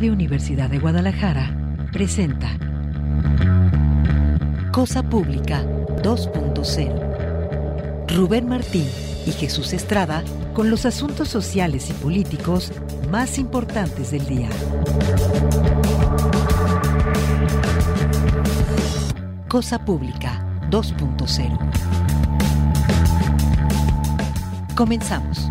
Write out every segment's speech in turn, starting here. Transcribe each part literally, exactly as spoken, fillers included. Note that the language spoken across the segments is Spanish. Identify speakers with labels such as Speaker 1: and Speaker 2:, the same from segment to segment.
Speaker 1: Radio Universidad de Guadalajara presenta Cosa Pública dos punto cero. Rubén Martín y Jesús Estrada con los asuntos sociales y políticos más importantes del día. Cosa Pública dos punto cero. Comenzamos.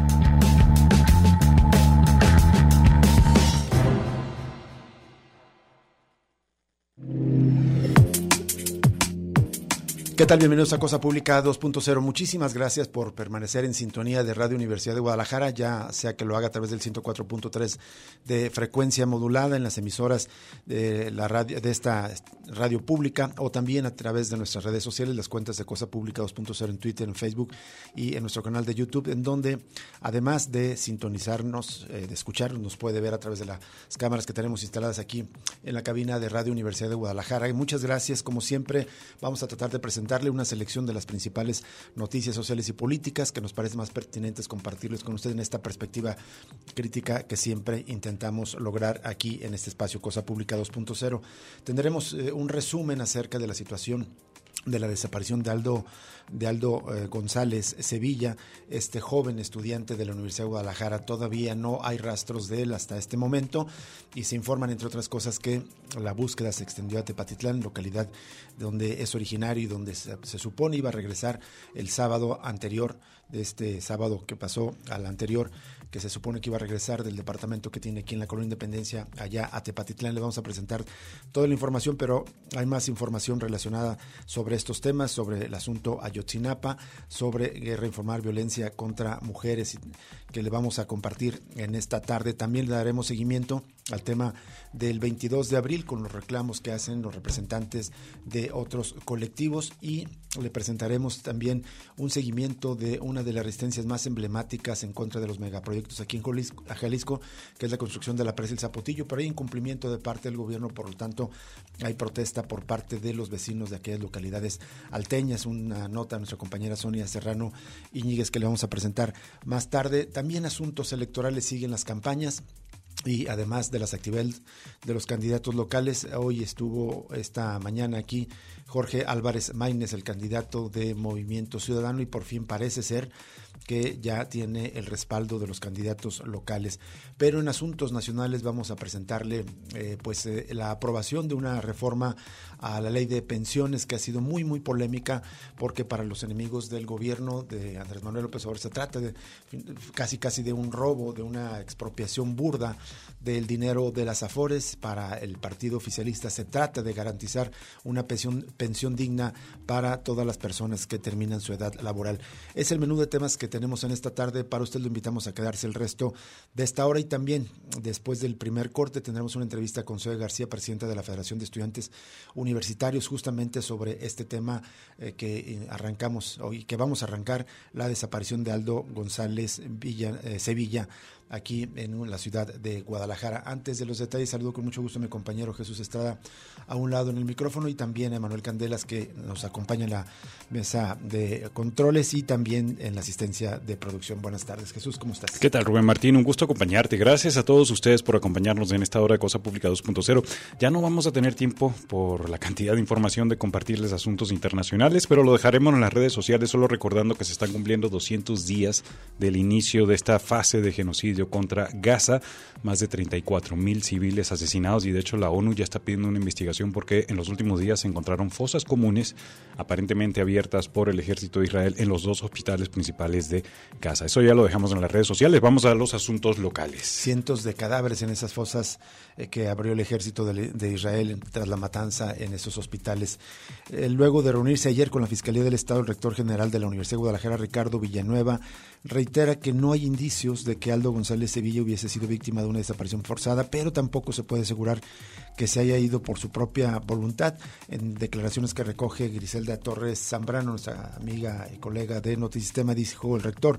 Speaker 2: ¿Qué tal? Bienvenidos a Cosa Pública dos punto cero. Muchísimas gracias por permanecer en sintonía de Radio Universidad de Guadalajara, ya sea que lo haga a través del ciento cuatro punto tres de frecuencia modulada en las emisoras de la radio, de esta radio pública, o también a través de nuestras redes sociales, las cuentas de Cosa Pública dos punto cero en Twitter, en Facebook y en nuestro canal de YouTube, en donde además de sintonizarnos, eh, de escucharnos, nos puede ver a través de las cámaras que tenemos instaladas aquí en la cabina de Radio Universidad de Guadalajara. Y muchas gracias, como siempre, vamos a tratar de presentar darle una selección de las principales noticias sociales y políticas que nos parece más pertinentes compartirles con ustedes en esta perspectiva crítica que siempre intentamos lograr aquí en este espacio Cosa Pública dos punto cero. Tendremos eh, un resumen acerca de la situación de la desaparición de Aldo, de Aldo eh, González Sevilla, este joven estudiante de la Universidad de Guadalajara. Todavía no hay rastros de él hasta este momento y se informan, entre otras cosas, que la búsqueda se extendió a Tepatitlán, localidad donde es originario y donde se, se supone iba a regresar el sábado anterior, de este sábado que pasó al anterior, que se supone que iba a regresar del departamento que tiene aquí en la Colonia Independencia, allá a Tepatitlán. Le vamos a presentar toda la información, pero hay más información relacionada sobre estos temas, sobre el asunto Ayotzinapa, sobre guerra informal, violencia contra mujeres, que le vamos a compartir en esta tarde. También le daremos seguimiento al tema del veintidós de abril con los reclamos que hacen los representantes de otros colectivos, y le presentaremos también un seguimiento de una de las resistencias más emblemáticas en contra de los megaproyectos aquí en Jalisco, Jalisco, que es la construcción de la presa El Zapotillo, pero hay incumplimiento de parte del gobierno, por lo tanto hay protesta por parte de los vecinos de aquellas localidades alteñas. Una nota a nuestra compañera Sonia Serrano Iñiguez que le vamos a presentar más tarde. También asuntos electorales, siguen las campañas. Y además de las actividades de los candidatos locales, hoy estuvo esta mañana aquí Jorge Álvarez Maínez, el candidato de Movimiento Ciudadano, y por fin parece ser que ya tiene el respaldo de los candidatos locales. Pero en asuntos nacionales vamos a presentarle eh, pues eh, la aprobación de una reforma a la ley de pensiones que ha sido muy muy polémica, porque para los enemigos del gobierno de Andrés Manuel López Obrador se trata de casi casi de un robo, de una expropiación burda del dinero de las Afores. Para el partido oficialista se trata de garantizar una pensión, pensión digna para todas las personas que terminan su edad laboral. Es el menú de temas que tenemos en esta tarde. Para usted lo invitamos a quedarse el resto de esta hora, y también después del primer corte tendremos una entrevista con Zoe García, presidenta de la Federación de Estudiantes Universitarios, justamente sobre este tema eh, que arrancamos hoy, que vamos a arrancar, la desaparición de Aldo González Villa, eh, Sevilla, aquí en la ciudad de Guadalajara. Antes de los detalles, saludo con mucho gusto a mi compañero Jesús Estrada a un lado en el micrófono, y también a Manuel Candelas, que nos acompaña en la mesa de controles y también en la asistencia de producción. Buenas tardes, Jesús, ¿cómo estás?
Speaker 3: ¿Qué tal, Rubén Martín? Un gusto acompañarte. Gracias a todos ustedes por acompañarnos en esta hora de Cosa Pública dos punto cero. Ya no vamos a tener tiempo por la cantidad de información de compartirles asuntos internacionales, pero lo dejaremos en las redes sociales, solo recordando que se están cumpliendo doscientos días del inicio de esta fase de genocidio contra Gaza, más de treinta y cuatro mil civiles asesinados, y de hecho la ONU ya está pidiendo una investigación porque en los últimos días se encontraron fosas comunes aparentemente abiertas por el ejército de Israel en los dos hospitales principales de Gaza. Eso ya lo dejamos en las redes sociales. Vamos a los asuntos locales.
Speaker 2: Cientos de cadáveres en esas fosas eh, que abrió el ejército de, de Israel tras la matanza en esos hospitales. Eh, luego de reunirse ayer con la Fiscalía del Estado, el rector general de la Universidad de Guadalajara, Ricardo Villanueva, reitera que no hay indicios de que Aldo González Sevilla hubiese sido víctima de una desaparición forzada, pero tampoco se puede asegurar que se haya ido por su propia voluntad. En declaraciones que recoge Griselda Torres Zambrano, nuestra amiga y colega de Notisistema, dijo el rector: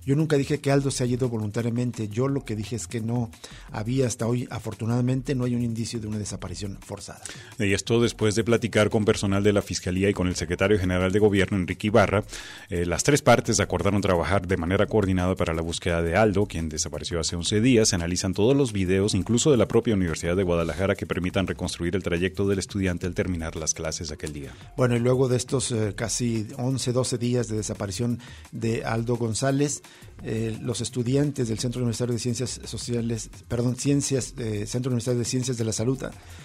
Speaker 2: Yo nunca dije que Aldo se haya ido voluntariamente, yo lo que dije es que no había hasta hoy, afortunadamente, no hay un indicio de una desaparición forzada.
Speaker 3: Y esto después de platicar con personal de la Fiscalía y con el secretario general de Gobierno, Enrique Ibarra, eh, las tres partes acordaron trabajar de manera coordinada para la búsqueda de Aldo, quien desapareció hace once días. Se analizan todos los videos, incluso de la propia Universidad de Guadalajara, que permitan reconstruir el trayecto del estudiante al terminar las clases aquel día.
Speaker 2: Bueno, y luego de estos eh, casi once, doce días de desaparición de Aldo González, eh, los estudiantes del Centro Universitario de Ciencias Sociales, perdón, Ciencias, eh, Centro Universitario de Ciencias de la Salud,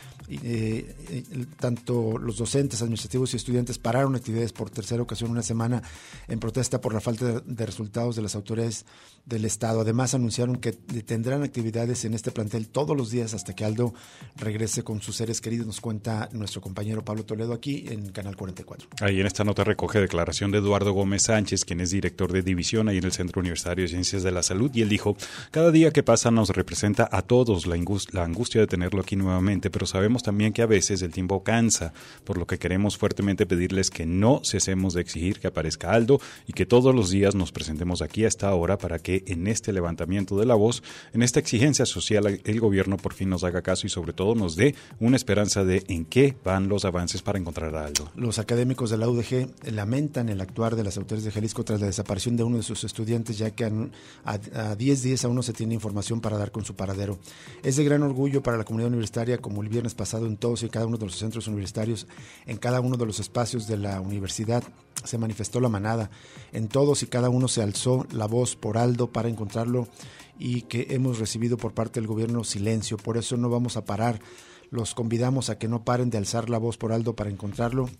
Speaker 2: Eh, eh, tanto los docentes, administrativos y estudiantes pararon actividades por tercera ocasión una semana en protesta por la falta de, de resultados de las autoridades del Estado. Además, anunciaron que tendrán actividades en este plantel todos los días hasta que Aldo regrese con sus seres queridos, nos cuenta nuestro compañero Pablo Toledo aquí en Canal cuarenta y cuatro.
Speaker 3: Ahí en esta nota recoge declaración de Eduardo Gómez Sánchez, quien es director de división ahí en el Centro Universitario de Ciencias de la Salud, y él dijo: cada día que pasa nos representa a todos la, angust- la angustia de tenerlo aquí nuevamente, pero sabemos también que a veces el tiempo cansa, por lo que queremos fuertemente pedirles que no cesemos de exigir que aparezca Aldo y que todos los días nos presentemos aquí a esta hora para que en este levantamiento de la voz, en esta exigencia social, el gobierno por fin nos haga caso y sobre todo nos dé una esperanza de en qué van los avances para encontrar a Aldo.
Speaker 2: Los académicos de la U D G lamentan el actuar de las autoridades de Jalisco tras la desaparición de uno de sus estudiantes, ya que a diez días aún no se tiene información para dar con su paradero. Es de gran orgullo para la comunidad universitaria, como el viernes pasado en todos y cada uno de los centros universitarios, en cada uno de los espacios de la universidad se manifestó la manada, en todos y cada uno se alzó la voz por Aldo para encontrarlo, y que hemos recibido por parte del gobierno silencio. Por eso no vamos a parar, los convidamos a que no paren de alzar la voz por Aldo para encontrarlo,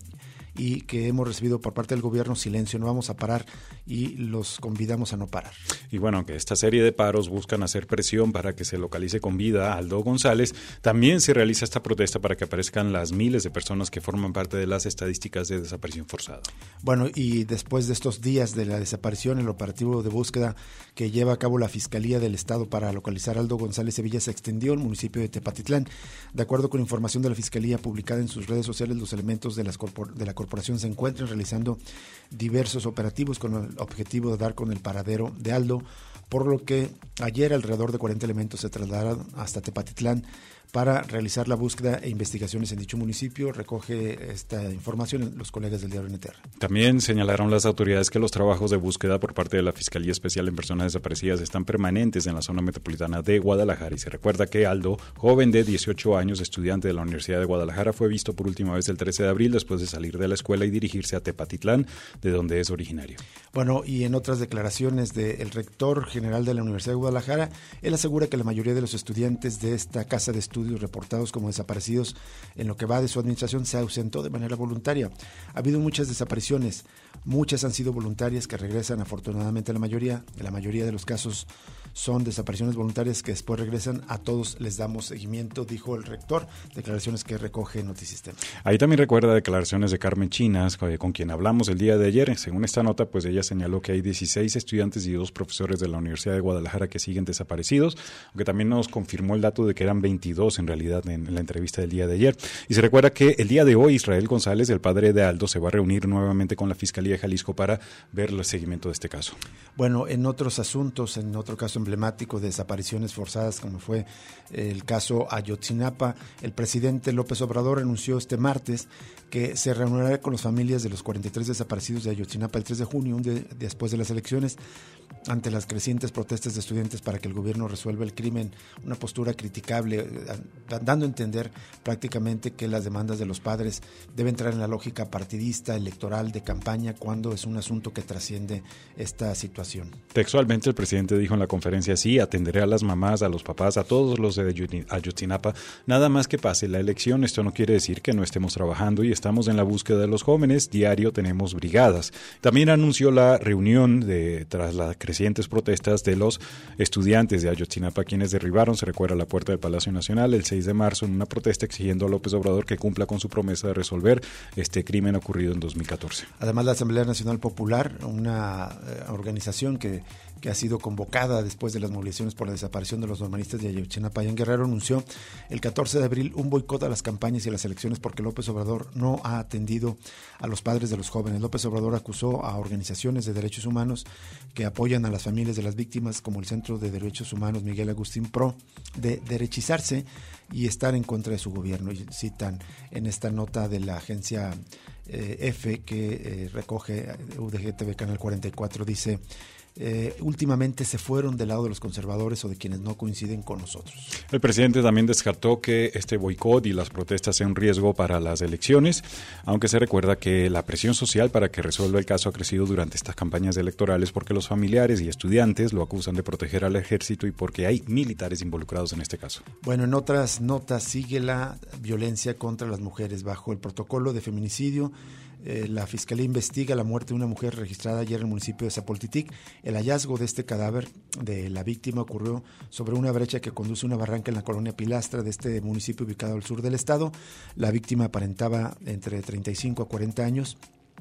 Speaker 2: y que hemos recibido por parte del gobierno silencio. No vamos a parar y los convidamos a no parar.
Speaker 3: Y bueno, que esta serie de paros buscan hacer presión para que se localice con vida a Aldo González. También se realiza esta protesta para que aparezcan las miles de personas que forman parte de las estadísticas de desaparición forzada.
Speaker 2: Bueno, y después de estos días de la desaparición, el operativo de búsqueda que lleva a cabo la Fiscalía del Estado para localizar a Aldo González Sevilla se extendió al municipio de Tepatitlán. De acuerdo con información de la Fiscalía publicada en sus redes sociales, los elementos de, las corpor- de la corporación se encuentran realizando diversos operativos con el objetivo de dar con el paradero de Aldo, por lo que ayer alrededor de cuarenta elementos se trasladaron hasta Tepatitlán para realizar la búsqueda e investigaciones en dicho municipio. Recoge esta información los colegas del diario N T R.
Speaker 3: También señalaron las autoridades que los trabajos de búsqueda por parte de la Fiscalía Especial en Personas Desaparecidas están permanentes en la zona metropolitana de Guadalajara, y se recuerda que Aldo, joven de dieciocho años, estudiante de la Universidad de Guadalajara, fue visto por última vez el trece de abril después de salir de la escuela y dirigirse a Tepatitlán, de donde es originario.
Speaker 2: Bueno, y en otras declaraciones del rector general de la Universidad de Guadalajara, él asegura que la mayoría de los estudiantes de esta casa de estudios reportados como desaparecidos en lo que va de su administración se ausentó de manera voluntaria. Ha habido muchas desapariciones, muchas han sido voluntarias que regresan, afortunadamente la mayoría, en la mayoría de los casos son desapariciones voluntarias que después regresan. A todos les damos seguimiento, dijo el rector, declaraciones que recoge Notisistema.
Speaker 3: Ahí también recuerda declaraciones de Carmen Chinas, con quien hablamos el día de ayer. Según esta nota, pues ella señaló que hay dieciséis estudiantes y dos profesores de la Universidad de Guadalajara que siguen desaparecidos, aunque también nos confirmó el dato de que eran veintidós en realidad en, en la entrevista del día de ayer. Y se recuerda que el día de hoy Israel González, el padre de Aldo, se va a reunir nuevamente con la Fiscalía de Jalisco para ver el seguimiento de este caso.
Speaker 2: Bueno, en otros asuntos, en otro caso emblemático de desapariciones forzadas, como fue el caso Ayotzinapa, el presidente López Obrador anunció este martes que se reunirá con las familias de los cuarenta y tres desaparecidos de Ayotzinapa el tres de junio, un día después de las elecciones, ante las crecientes protestas de estudiantes para que el gobierno resuelva el crimen, una postura criticable, dando a entender prácticamente que las demandas de los padres deben entrar en la lógica partidista, electoral, de campaña, cuando es un asunto que trasciende esta situación.
Speaker 3: Textualmente el presidente dijo en la conferencia: sí, atenderé a las mamás, a los papás, a todos los de Ayotzinapa, nada más que pase la elección. Esto no quiere decir que no estemos trabajando y estamos en la búsqueda de los jóvenes, diario tenemos brigadas. También anunció la reunión de tras las crecientes protestas de los estudiantes de Ayotzinapa, quienes derribaron, se recuerda, la puerta del Palacio Nacional el seis de marzo en una protesta exigiendo a López Obrador que cumpla con su promesa de resolver este crimen ocurrido en dos mil catorce.
Speaker 2: Además, la Asamblea Nacional Popular, una eh, organización que que ha sido convocada después de las movilizaciones por la desaparición de los normalistas de Ayotzinapa y en Guerrero, anunció el catorce de abril un boicot a las campañas y a las elecciones porque López Obrador no ha atendido a los padres de los jóvenes. López Obrador acusó a organizaciones de derechos humanos que apoyan a las familias de las víctimas, como el Centro de Derechos Humanos Miguel Agustín Pro, de derechizarse y estar en contra de su gobierno. Y citan en esta nota de la agencia eh, F que eh, recoge U D G T V Canal cuarenta y cuatro, dice: Eh, últimamente se fueron del lado de los conservadores o de quienes no coinciden con nosotros.
Speaker 3: El presidente también descartó que este boicot y las protestas sean un riesgo para las elecciones, aunque se recuerda que la presión social para que resuelva el caso ha crecido durante estas campañas electorales porque los familiares y estudiantes lo acusan de proteger al ejército y porque hay militares involucrados en este caso.
Speaker 2: Bueno, en otras notas sigue la violencia contra las mujeres. Bajo el protocolo de feminicidio, Eh, la Fiscalía investiga la muerte de una mujer registrada ayer en el municipio de Zapoltitic. El hallazgo de este cadáver de la víctima ocurrió sobre una brecha que conduce a una barranca en la colonia Pilastra de este municipio ubicado al sur del estado. La víctima aparentaba entre treinta y cinco a cuarenta años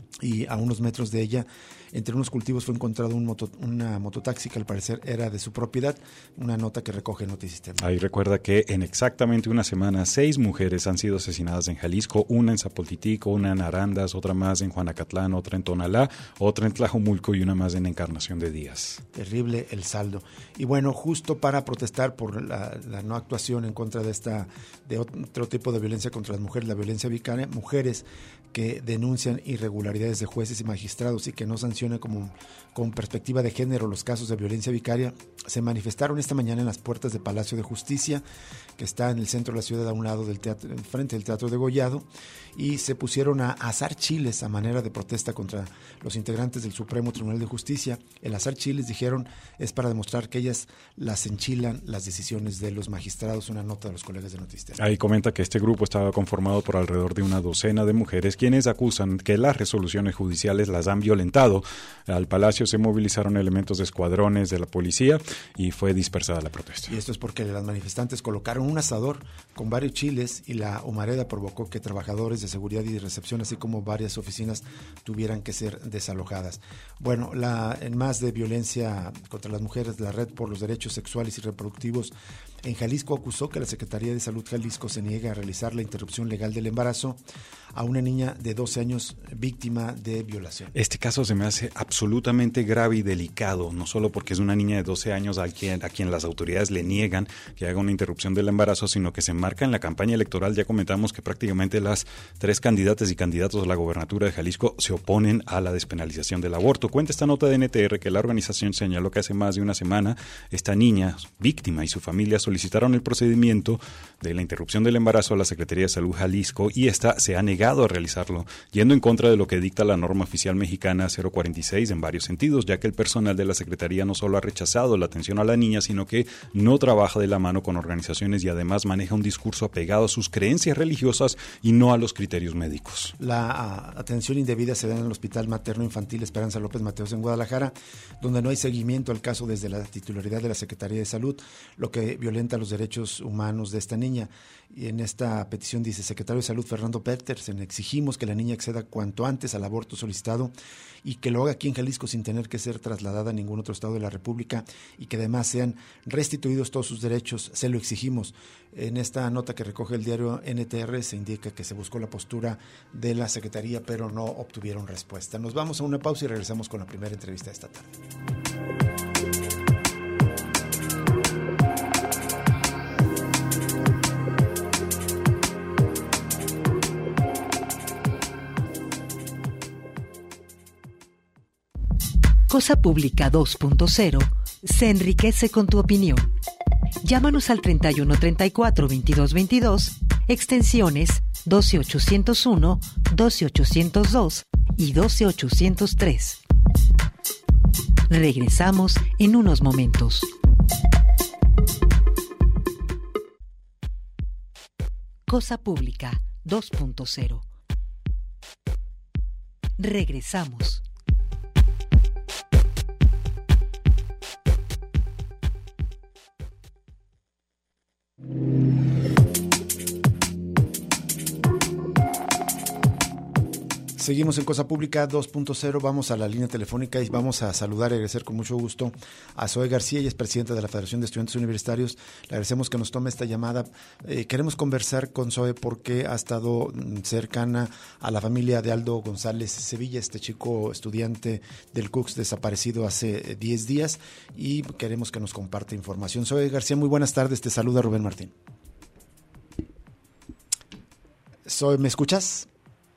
Speaker 2: y a unos metros de ella, entre unos cultivos, fue encontrado un moto, una mototaxi que al parecer era de su propiedad, una nota que recoge Notisistema.
Speaker 3: Ahí recuerda que en exactamente una semana seis mujeres han sido asesinadas en Jalisco, una en Zapoltitic, una en Arandas, otra más en Juanacatlán, otra en Tonalá, otra en Tlajomulco y una más en Encarnación de Díaz.
Speaker 2: Terrible el saldo. Y bueno, justo para protestar por la, la no actuación en contra de esta de otro tipo de violencia contra las mujeres, la violencia vicaria, mujeres que denuncian irregularidades de jueces y magistrados y que no sancionan como con perspectiva de género los casos de violencia vicaria, se manifestaron esta mañana en las puertas del Palacio de Justicia, que está en el centro de la ciudad, a un lado del teatro, frente del Teatro de Gollado, y se pusieron a asar chiles a manera de protesta contra los integrantes del Supremo Tribunal de Justicia. El asar chiles, dijeron, es para demostrar que ellas las enchilan las decisiones de los magistrados. Una nota de los colegas de Noticias.
Speaker 3: Ahí comenta que este grupo estaba conformado por alrededor de una docena de mujeres quienes acusan que las resoluciones judiciales las han violentado. Al Palacio se movilizaron elementos de escuadrones de la policía y fue dispersada la protesta.
Speaker 2: Y esto es porque las manifestantes colocaron un asador con varios chiles y la humareda provocó que trabajadores de seguridad y de recepción, así como varias oficinas, tuvieran que ser desalojadas. Bueno, la, en más de violencia contra las mujeres, la Red por los Derechos Sexuales y Reproductivos en Jalisco acusó que la Secretaría de Salud Jalisco se niega a realizar la interrupción legal del embarazo a una niña de doce años víctima de violación.
Speaker 3: Este caso se me hace absolutamente grave y delicado, no solo porque es una niña de doce años a quien, a quien las autoridades le niegan que haga una interrupción del embarazo, sino que se enmarca en la campaña electoral. Ya comentamos que prácticamente las tres candidatas y candidatos a la gobernatura de Jalisco se oponen a la despenalización del aborto. Cuenta esta nota de N T R que la organización señaló que hace más de una semana esta niña, víctima, y su familia solicitaron el procedimiento de la interrupción del embarazo a la Secretaría de Salud Jalisco y esta se ha negado a realizarlo, yendo en contra de lo que dicta la norma oficial mexicana cero cuarenta y seis en varios sentidos, ya que el personal de la Secretaría no solo ha rechazado la atención a la niña, sino que no trabaja de la mano con organizaciones y además maneja un discurso apegado a sus creencias religiosas y no a los criterios médicos.
Speaker 2: La a, atención indebida se da en el Hospital Materno Infantil Esperanza López Mateos en Guadalajara, donde no hay seguimiento al caso desde la titularidad de la Secretaría de Salud, lo que violenta los derechos humanos de esta niña. Y en esta petición dice: Secretario de Salud Fernando Petersen, exigimos que la niña acceda cuanto antes al aborto solicitado y que lo haga aquí en Jalisco sin tener que ser trasladada a ningún otro estado de la República y que además sean restituidos todos sus derechos. Se lo exigimos. En esta nota que recoge el diario N T R se indica que se buscó la postura de la Secretaría, pero no obtuvieron respuesta. Nos vamos a una pausa y regresamos con la primera entrevista de esta tarde.
Speaker 1: Cosa Pública dos punto cero se enriquece con tu opinión. Llámanos al treinta y uno treinta y cuatro veintidós veintidós, extensiones doce ochocientos uno, doce ochocientos dos y doce ochocientos tres. Regresamos en unos momentos. Cosa Pública dos punto cero. Regresamos.
Speaker 2: Seguimos en Cosa Pública dos punto cero, vamos a la línea telefónica y vamos a saludar y agradecer con mucho gusto a Zoe García, ella es presidenta de la Federación de Estudiantes Universitarios. Le agradecemos que nos tome esta llamada. Eh, queremos conversar con Zoe porque ha estado cercana a la familia de Aldo González Sevilla, este chico estudiante del C U C S desaparecido hace diez días, y queremos que nos comparte información. Zoe García, muy buenas tardes, te saluda Rubén Martín. Zoe, ¿me escuchas?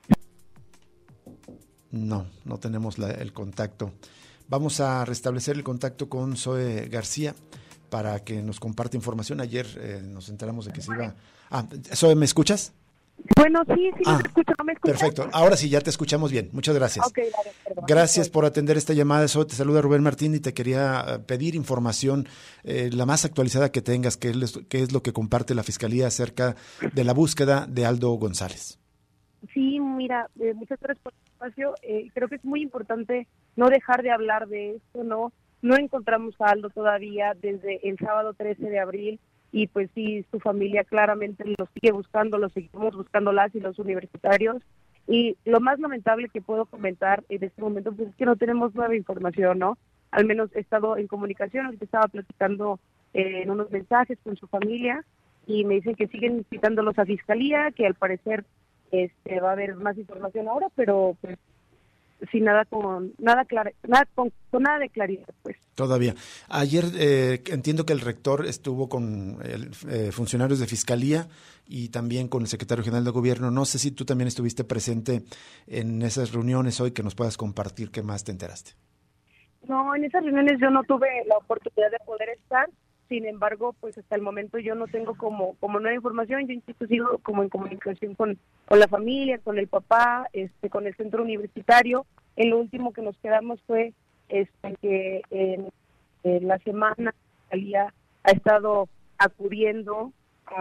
Speaker 2: No, no tenemos la, el contacto. Vamos a restablecer el contacto con Zoe García para que nos comparte información. Ayer eh, nos enteramos de que se iba... Ah, Zoe, ¿me escuchas?
Speaker 4: Bueno, sí, sí,
Speaker 2: ah,
Speaker 4: me escucho, ¿no me escuchas?
Speaker 2: Perfecto, ahora sí, ya te escuchamos bien. Muchas gracias.
Speaker 4: Okay, vale, perdón.
Speaker 2: Gracias por atender esta llamada. Zoe, te saluda Rubén Martín y te quería pedir información, eh, la más actualizada que tengas, que es, que es lo que comparte la Fiscalía acerca de la búsqueda de Aldo González.
Speaker 4: Sí, mira, eh, muchas gracias por el espacio. Eh, creo que es muy importante no dejar de hablar de esto, ¿no? No encontramos a Aldo todavía desde el sábado trece de abril y pues sí, su familia claramente lo sigue buscando, lo seguimos buscando las y los universitarios. Y lo más lamentable que puedo comentar en este momento pues es que no tenemos nueva información, ¿no? Al menos he estado en comunicación, ahorita estaba platicando eh, en unos mensajes con su familia y me dicen que siguen citándolos a Fiscalía, que al parecer Este, va a haber más información ahora, pero pues sin nada con nada clara, nada con, con nada de claridad, pues.
Speaker 2: Todavía. Ayer eh, entiendo que el rector estuvo con el, eh, funcionarios de Fiscalía y también con el secretario general de Gobierno. No sé si tú también estuviste presente en esas reuniones hoy, que nos puedas compartir qué más te enteraste.
Speaker 4: No, en esas reuniones yo no tuve la oportunidad de poder estar. Sin embargo, pues hasta el momento yo no tengo como como nueva información. Yo insisto, sigo como en comunicación con, con la familia, con el papá, este, con el centro universitario. En lo último que nos quedamos fue este que en, en la semana Fiscalía ha estado acudiendo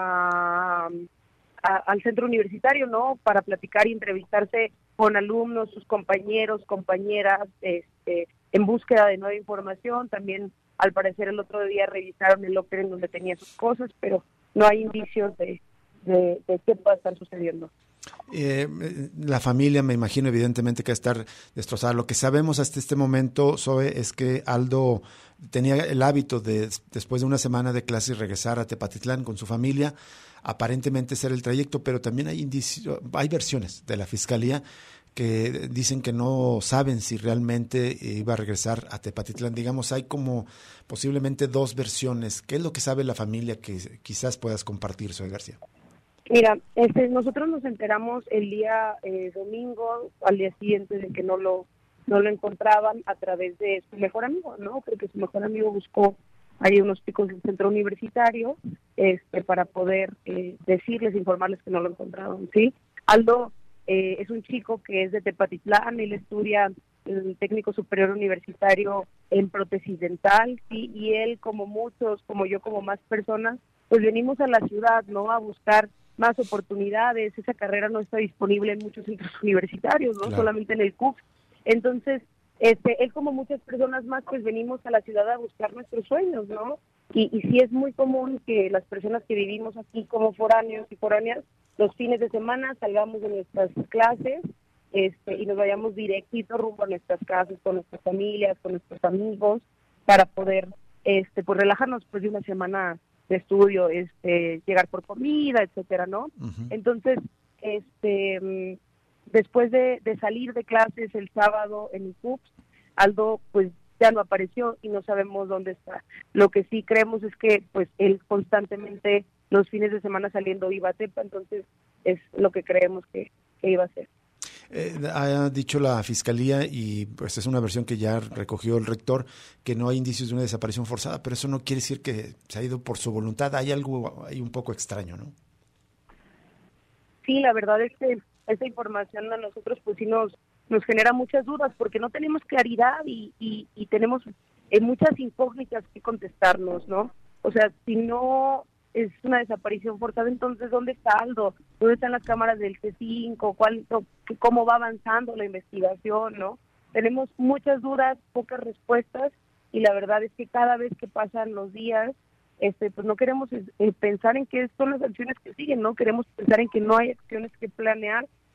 Speaker 4: a, a, al centro universitario, ¿no? Para platicar y entrevistarse con alumnos, sus compañeros, compañeras, este, en búsqueda de nueva información. También, al parecer, el otro día revisaron el locker en donde tenía sus cosas, pero no hay indicios de, de, de qué pueda estar sucediendo.
Speaker 2: Eh, la familia, me imagino, evidentemente que va a estar destrozada. Lo que sabemos hasta este momento, Zoe, es que Aldo tenía el hábito de, después de una semana de clases, regresar a Tepatitlán con su familia. Aparentemente ser el trayecto, pero también hay indicios, hay versiones de la Fiscalía que dicen que no saben si realmente iba a regresar a Tepatitlán. Digamos, hay como posiblemente dos versiones. ¿Qué es lo que sabe la familia que quizás puedas compartir, Zoe García?
Speaker 4: Mira, este, nosotros nos enteramos el día eh, domingo, al día siguiente de que no lo no lo encontraban, a través de su mejor amigo, ¿no? Porque su mejor amigo buscó ahí unos chicos del centro universitario este, para poder eh, decirles, informarles que no lo encontraron, ¿sí? Aldo eh, es un chico que es de Tepatitlán, él estudia el técnico superior universitario en prótesis dental, ¿sí? Y él, como muchos, como yo, como más personas, pues venimos a la ciudad, ¿no? A buscar más oportunidades. Esa carrera no está disponible en muchos centros universitarios, ¿no? Claro. Solamente en el C U C. Entonces, este, él, como muchas personas más, pues venimos a la ciudad a buscar nuestros sueños, ¿no? Y, y sí es muy común que las personas que vivimos aquí como foráneos y foráneas, los fines de semana salgamos de nuestras clases este, y nos vayamos directito rumbo a nuestras casas, con nuestras familias, con nuestros amigos, para poder este, pues relajarnos después de una semana de estudio, este, llegar por comida, etcétera, ¿no? Uh-huh. Entonces, este, después de, de salir de clases el sábado en el C U P S, Aldo, pues, ya no apareció y no sabemos dónde está. Lo que sí creemos es que, pues, él constantemente los fines de semana saliendo iba a Tepa, entonces es lo que creemos que, que iba a hacer.
Speaker 2: Eh, ha dicho la Fiscalía, y pues es una versión que ya recogió el rector, que no hay indicios de una desaparición forzada, pero eso no quiere decir que se ha ido por su voluntad. Hay algo, hay un poco extraño, ¿no?
Speaker 4: Sí, la verdad es que esa información a nosotros pues sí nos, nos genera muchas dudas, porque no tenemos claridad y, y, y tenemos eh, muchas incógnitas que contestarnos, ¿no? O sea, si no es una desaparición forzada, entonces ¿dónde está Aldo? ¿Dónde están las cámaras del C cinco? ¿Cuál, cómo va avanzando la investigación, no? Tenemos muchas dudas, pocas respuestas, y la verdad es que cada vez que pasan los días, este, pues no queremos eh, pensar en qué son las acciones que siguen, ¿no? Queremos pensar en que no hay acciones que planear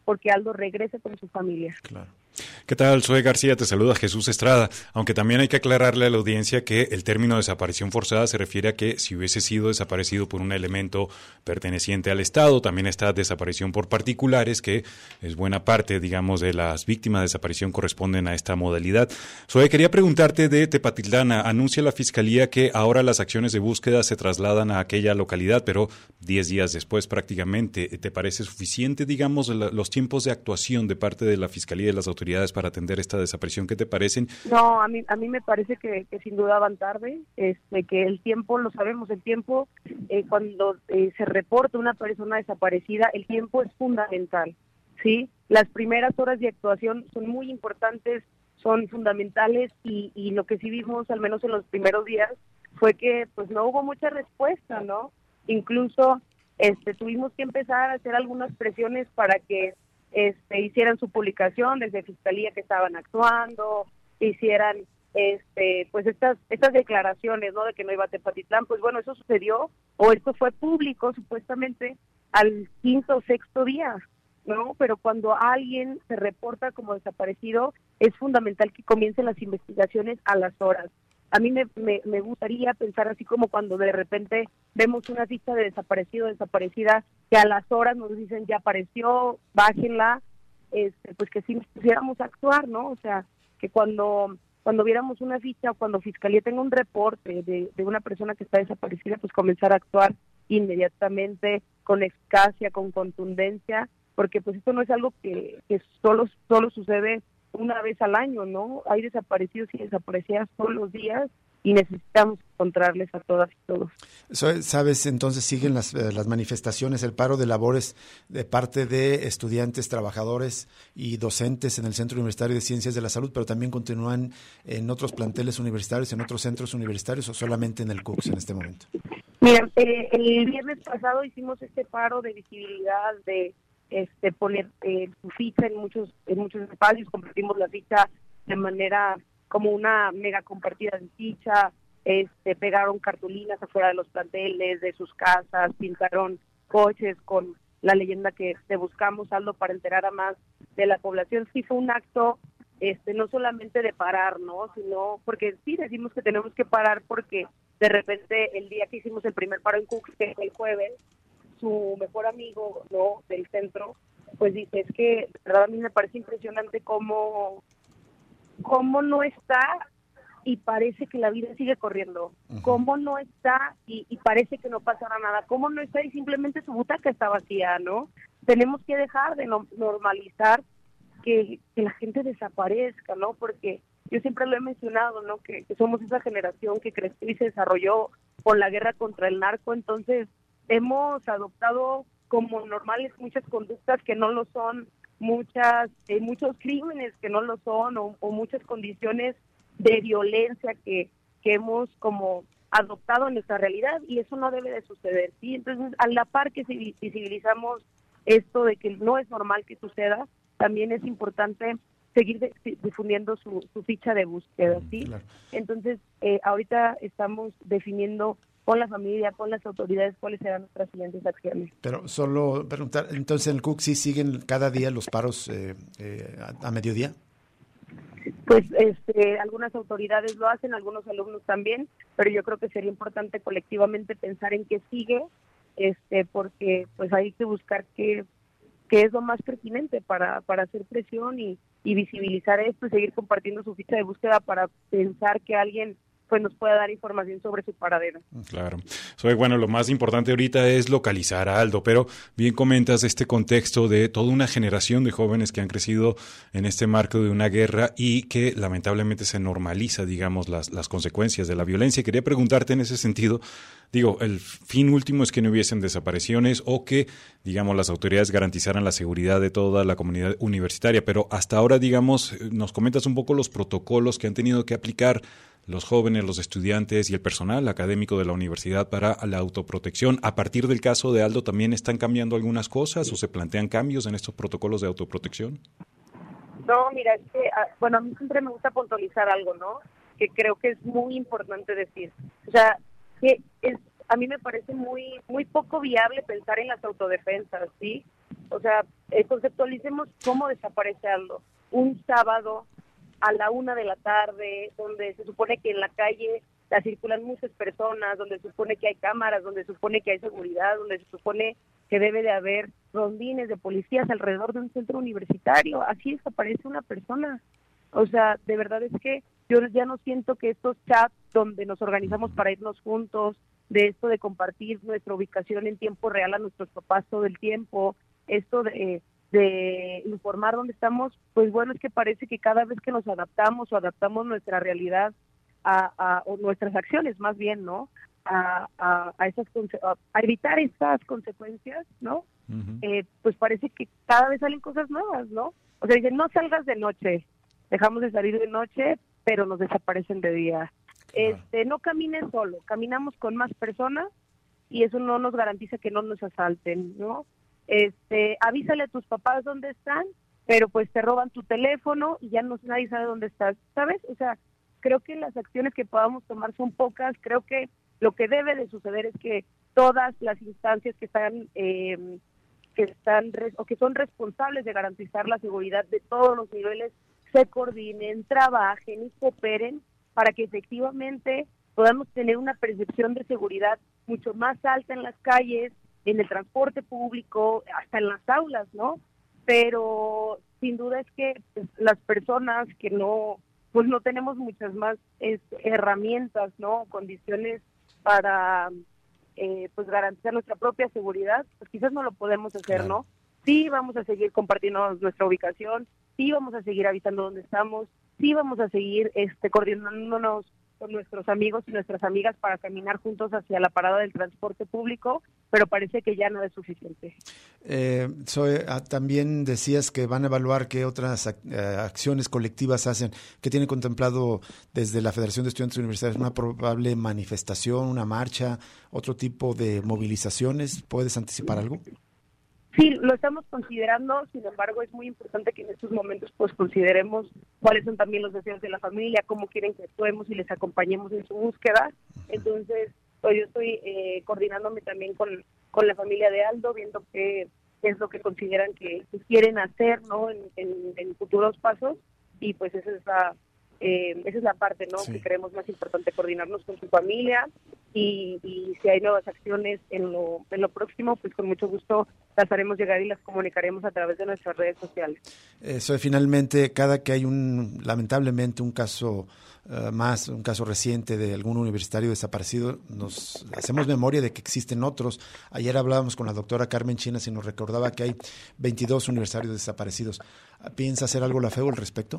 Speaker 4: porque Aldo regrese con su familia.
Speaker 3: Claro. ¿Qué tal? Soy García, te saluda Jesús Estrada, aunque también hay que aclararle a la audiencia que el término desaparición forzada se refiere a que si hubiese sido desaparecido por un elemento perteneciente al Estado, también está desaparición por particulares, que es buena parte, digamos, de las víctimas de desaparición corresponden a esta modalidad. Soy, quería preguntarte de Tepatitlán, anuncia la Fiscalía que ahora las acciones de búsqueda se trasladan a aquella localidad, pero diez días después prácticamente. ¿Te parece suficiente, digamos, los tiempos de actuación de parte de la Fiscalía y de las autoridades para atender esta desaparición? ¿Qué te parecen?
Speaker 4: No, a mí a mí me parece que, que sin duda van tarde, este, que el tiempo, lo sabemos, el tiempo, eh, cuando eh, se reporta una persona desaparecida, el tiempo es fundamental, ¿sí? Las primeras horas de actuación son muy importantes, son fundamentales, y, y lo que sí vimos, al menos en los primeros días, fue que pues no hubo mucha respuesta, ¿no? Incluso este, tuvimos que empezar a hacer algunas presiones para que Este, hicieran su publicación desde Fiscalía que estaban actuando, hicieran este pues estas estas declaraciones, ¿no?, de que no iba a Tepatitlán. Pues bueno, eso sucedió, o esto fue público supuestamente al quinto o sexto día, ¿no? Pero cuando alguien se reporta como desaparecido, es fundamental que comiencen las investigaciones a las horas. A mí me, me, me gustaría pensar así como cuando de repente vemos una ficha de desaparecido, desaparecida, que a las horas nos dicen ya apareció, bájenla, este, pues que sí nos pusiéramos a actuar, ¿no? O sea, que cuando cuando viéramos una ficha o cuando Fiscalía tenga un reporte de, de una persona que está desaparecida, pues comenzar a actuar inmediatamente, con eficacia, con contundencia, porque pues esto no es algo que, que solo, solo sucede una vez al año, ¿no? Hay desaparecidos y desaparecidas todos los días y necesitamos encontrarles a todas y todos.
Speaker 2: ¿Sabes? Entonces siguen las, eh, las manifestaciones, el paro de labores de parte de estudiantes, trabajadores y docentes en el Centro Universitario de Ciencias de la Salud, pero también continúan en otros planteles universitarios, en otros centros universitarios, o solamente en el C U C S en este momento.
Speaker 4: Mira, eh, el viernes pasado hicimos este paro de visibilidad, de este poner eh, su ficha en muchos en muchos espacios, compartimos la ficha de manera como una mega compartida de ficha, este pegaron cartulinas afuera de los planteles, de sus casas, pintaron coches con la leyenda que te buscamos, Aldo, para enterar a más de la población. Sí fue un acto este no solamente de parar, ¿no?, sino porque sí decimos que tenemos que parar porque de repente el día que hicimos el primer paro en C U C S, que fue el jueves, su mejor amigo, ¿no?, del centro, pues dice, es que de verdad a mí me parece impresionante cómo, cómo no está y parece que la vida sigue corriendo, uh-huh. Cómo no está y, y parece que no pasará nada, cómo no está y simplemente su butaca está vacía, ¿no? Tenemos que dejar de no, normalizar que, que la gente desaparezca, ¿no? Porque yo siempre lo he mencionado, ¿no?, que, que somos esa generación que creció y se desarrolló con la guerra contra el narco, entonces hemos adoptado como normales muchas conductas que no lo son, muchas eh, muchos crímenes que no lo son, o, o muchas condiciones de violencia que, que hemos como adoptado en nuestra realidad, y eso no debe de suceder, ¿sí? Entonces, a la par que visibilizamos esto de que no es normal que suceda, también es importante seguir de, difundiendo su, su ficha de búsqueda, ¿sí? Claro. Entonces, eh, ahorita estamos definiendo con la familia, con las autoridades, cuáles serán nuestras siguientes acciones.
Speaker 2: Pero solo preguntar, entonces en el C U C S sí siguen cada día los paros eh, eh, a, a mediodía.
Speaker 4: Pues este, algunas autoridades lo hacen, algunos alumnos también, pero yo creo que sería importante colectivamente pensar en qué sigue, este, porque pues hay que buscar qué, qué es lo más pertinente para, para hacer presión y, y visibilizar esto y seguir compartiendo su ficha de búsqueda para pensar que alguien pues nos pueda dar información sobre su paradero.
Speaker 3: Claro. Soy bueno, lo más importante ahorita es localizar a Aldo, pero bien comentas este contexto de toda una generación de jóvenes que han crecido en este marco de una guerra y que lamentablemente se normaliza, digamos, las, las consecuencias de la violencia. Quería preguntarte en ese sentido, digo, el fin último es que no hubiesen desapariciones o que, digamos, las autoridades garantizaran la seguridad de toda la comunidad universitaria, pero hasta ahora, digamos, nos comentas un poco los protocolos que han tenido que aplicar los jóvenes, los estudiantes y el personal académico de la universidad para la autoprotección. A partir del caso de Aldo, ¿también están cambiando algunas cosas o se plantean cambios en estos protocolos de autoprotección?
Speaker 4: No, mira, es que, bueno, a mí siempre me gusta puntualizar algo, ¿no?, que creo que es muy importante decir. O sea, que es, a mí me parece muy muy poco viable pensar en las autodefensas, ¿sí? O sea, eh, conceptualicemos cómo desaparece Aldo. Un sábado a la una de la tarde, donde se supone que en la calle la circulan muchas personas, donde se supone que hay cámaras, donde se supone que hay seguridad, donde se supone que debe de haber rondines de policías alrededor de un centro universitario. Así desaparece una persona. O sea, de verdad es que yo ya no siento que estos chats donde nos organizamos para irnos juntos, de esto de compartir nuestra ubicación en tiempo real a nuestros papás todo el tiempo, esto de, de informar dónde estamos, pues bueno, es que parece que cada vez que nos adaptamos o adaptamos nuestra realidad a, a o nuestras acciones más bien, ¿no? A, a, a esas a, a evitar esas consecuencias, ¿no? Uh-huh. Eh, pues parece que cada vez salen cosas nuevas, ¿no? O sea, dicen, no salgas de noche, dejamos de salir de noche, pero nos desaparecen de día. Claro. Este, no camines solo, caminamos con más personas y eso no nos garantiza que no nos asalten, ¿no? Este, avísale a tus papás dónde están, pero pues te roban tu teléfono y ya no nadie sabe dónde estás, ¿sabes? O sea, creo que las acciones que podamos tomar son pocas. Creo que lo que debe de suceder es que todas las instancias que están eh, que están res, o que son responsables de garantizar la seguridad de todos los niveles se coordinen, trabajen y cooperen para que efectivamente podamos tener una percepción de seguridad mucho más alta en las calles, en el transporte público, hasta en las aulas, ¿no? Pero sin duda es que pues, las personas que no, pues no tenemos muchas más es, herramientas, ¿no? Condiciones para eh, pues garantizar nuestra propia seguridad, pues quizás no lo podemos hacer, claro. ¿no? Sí vamos a seguir compartiendo nuestra ubicación, sí vamos a seguir avisando dónde estamos, sí vamos a seguir este coordinándonos con nuestros amigos y nuestras amigas para caminar juntos hacia la parada del transporte público, pero parece que ya no es suficiente.
Speaker 2: Eh, Zoe, ah, también decías que van a evaluar qué otras ac- eh, acciones colectivas hacen. ¿Qué tiene contemplado desde la Federación de Estudiantes Universitarios? ¿Una probable manifestación, una marcha, otro tipo de movilizaciones? ¿Puedes anticipar algo?
Speaker 4: Sí, lo estamos considerando, sin embargo es muy importante que en estos momentos pues consideremos cuáles son también los deseos de la familia, cómo quieren que actuemos y les acompañemos en su búsqueda. Entonces, pues yo estoy eh, coordinándome también con, con la familia de Aldo, viendo qué, qué es lo que consideran que, que quieren hacer, ¿no? En, en, en futuros pasos, y pues esa es la, eh, esa es la parte, ¿no? Sí. Que creemos más importante, coordinarnos con su familia. Y, y si hay nuevas acciones en lo, en lo próximo, pues con mucho gusto las haremos llegar y las comunicaremos a través de nuestras redes sociales.
Speaker 2: Eso, finalmente, cada que hay un, lamentablemente, un caso uh, más, un caso reciente de algún universitario desaparecido, nos hacemos memoria de que existen otros. Ayer hablábamos con la doctora Carmen Chinas y nos recordaba que hay veintidós universitarios desaparecidos. ¿Piensa hacer algo la FEU al respecto?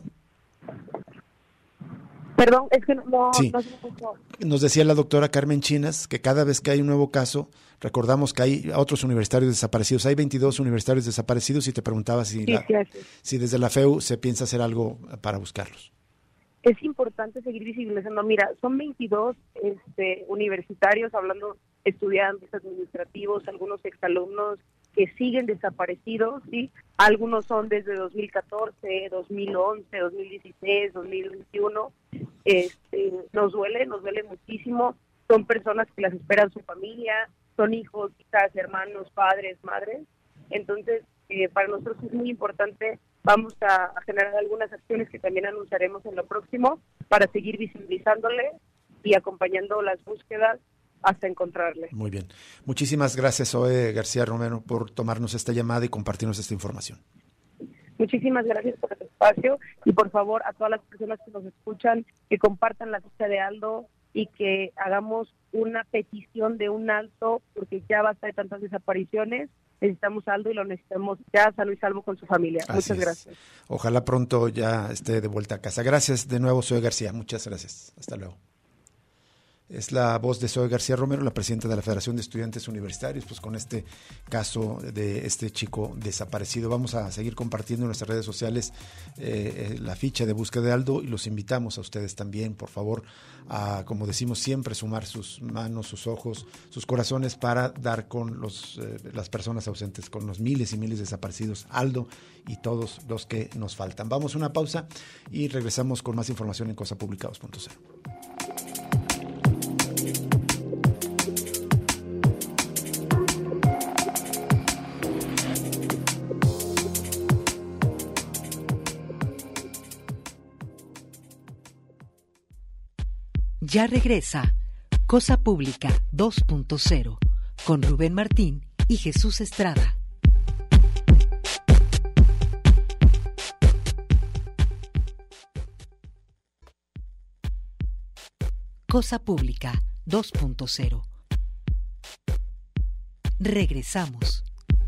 Speaker 4: Perdón, es que no,
Speaker 2: sí.
Speaker 4: no se me escuchó.
Speaker 2: Nos decía la doctora Carmen Chinas que cada vez que hay un nuevo caso, recordamos que hay otros universitarios desaparecidos. Hay veintidós universitarios desaparecidos y te preguntaba si,
Speaker 4: sí,
Speaker 2: la,
Speaker 4: sí,
Speaker 2: si desde la FEU se piensa hacer algo para buscarlos.
Speaker 4: Es importante seguir visibilizando. Mira, son veintidós este, universitarios, hablando estudiantes, administrativos, algunos exalumnos que siguen desaparecidos, ¿sí? Algunos son desde dos mil catorce, dos mil once, dos mil dieciséis, dos mil veintiuno. Este, nos duele, nos duele muchísimo. Son personas que las esperan su familia, son hijos, quizás hermanos, padres, madres. Entonces, eh, para nosotros es muy importante. Vamos a, a generar algunas acciones que también anunciaremos en lo próximo para seguir visibilizándole y acompañando las búsquedas hasta encontrarle.
Speaker 2: Muy bien. Muchísimas gracias, Zoe García Romero, por tomarnos esta llamada y compartirnos esta información.
Speaker 4: Muchísimas gracias por el espacio y por favor a todas las personas que nos escuchan que compartan la ficha de Aldo y que hagamos una petición de un alto porque ya basta de tantas desapariciones. Necesitamos a Aldo y lo necesitamos ya sano y salvo con su familia.
Speaker 2: Así
Speaker 4: Muchas
Speaker 2: es.
Speaker 4: Gracias.
Speaker 2: Ojalá pronto ya esté de vuelta a casa. Gracias de nuevo, Zoe García. Muchas gracias. Hasta luego. Es la voz de Zoe García Romero, la presidenta de la Federación de Estudiantes Universitarios, pues con este caso de este chico desaparecido. Vamos a seguir compartiendo en nuestras redes sociales eh, la ficha de búsqueda de Aldo y los invitamos a ustedes también, por favor, a, como decimos siempre, sumar sus manos, sus ojos, sus corazones para dar con los eh, las personas ausentes, con los miles y miles de desaparecidos, Aldo y todos los que nos faltan. Vamos a una pausa y regresamos con más información en cosa pública dos punto cero.
Speaker 1: Ya regresa Cosa Pública dos punto cero con Rubén Martín y Jesús Estrada. Cosa Pública dos punto cero. Regresamos.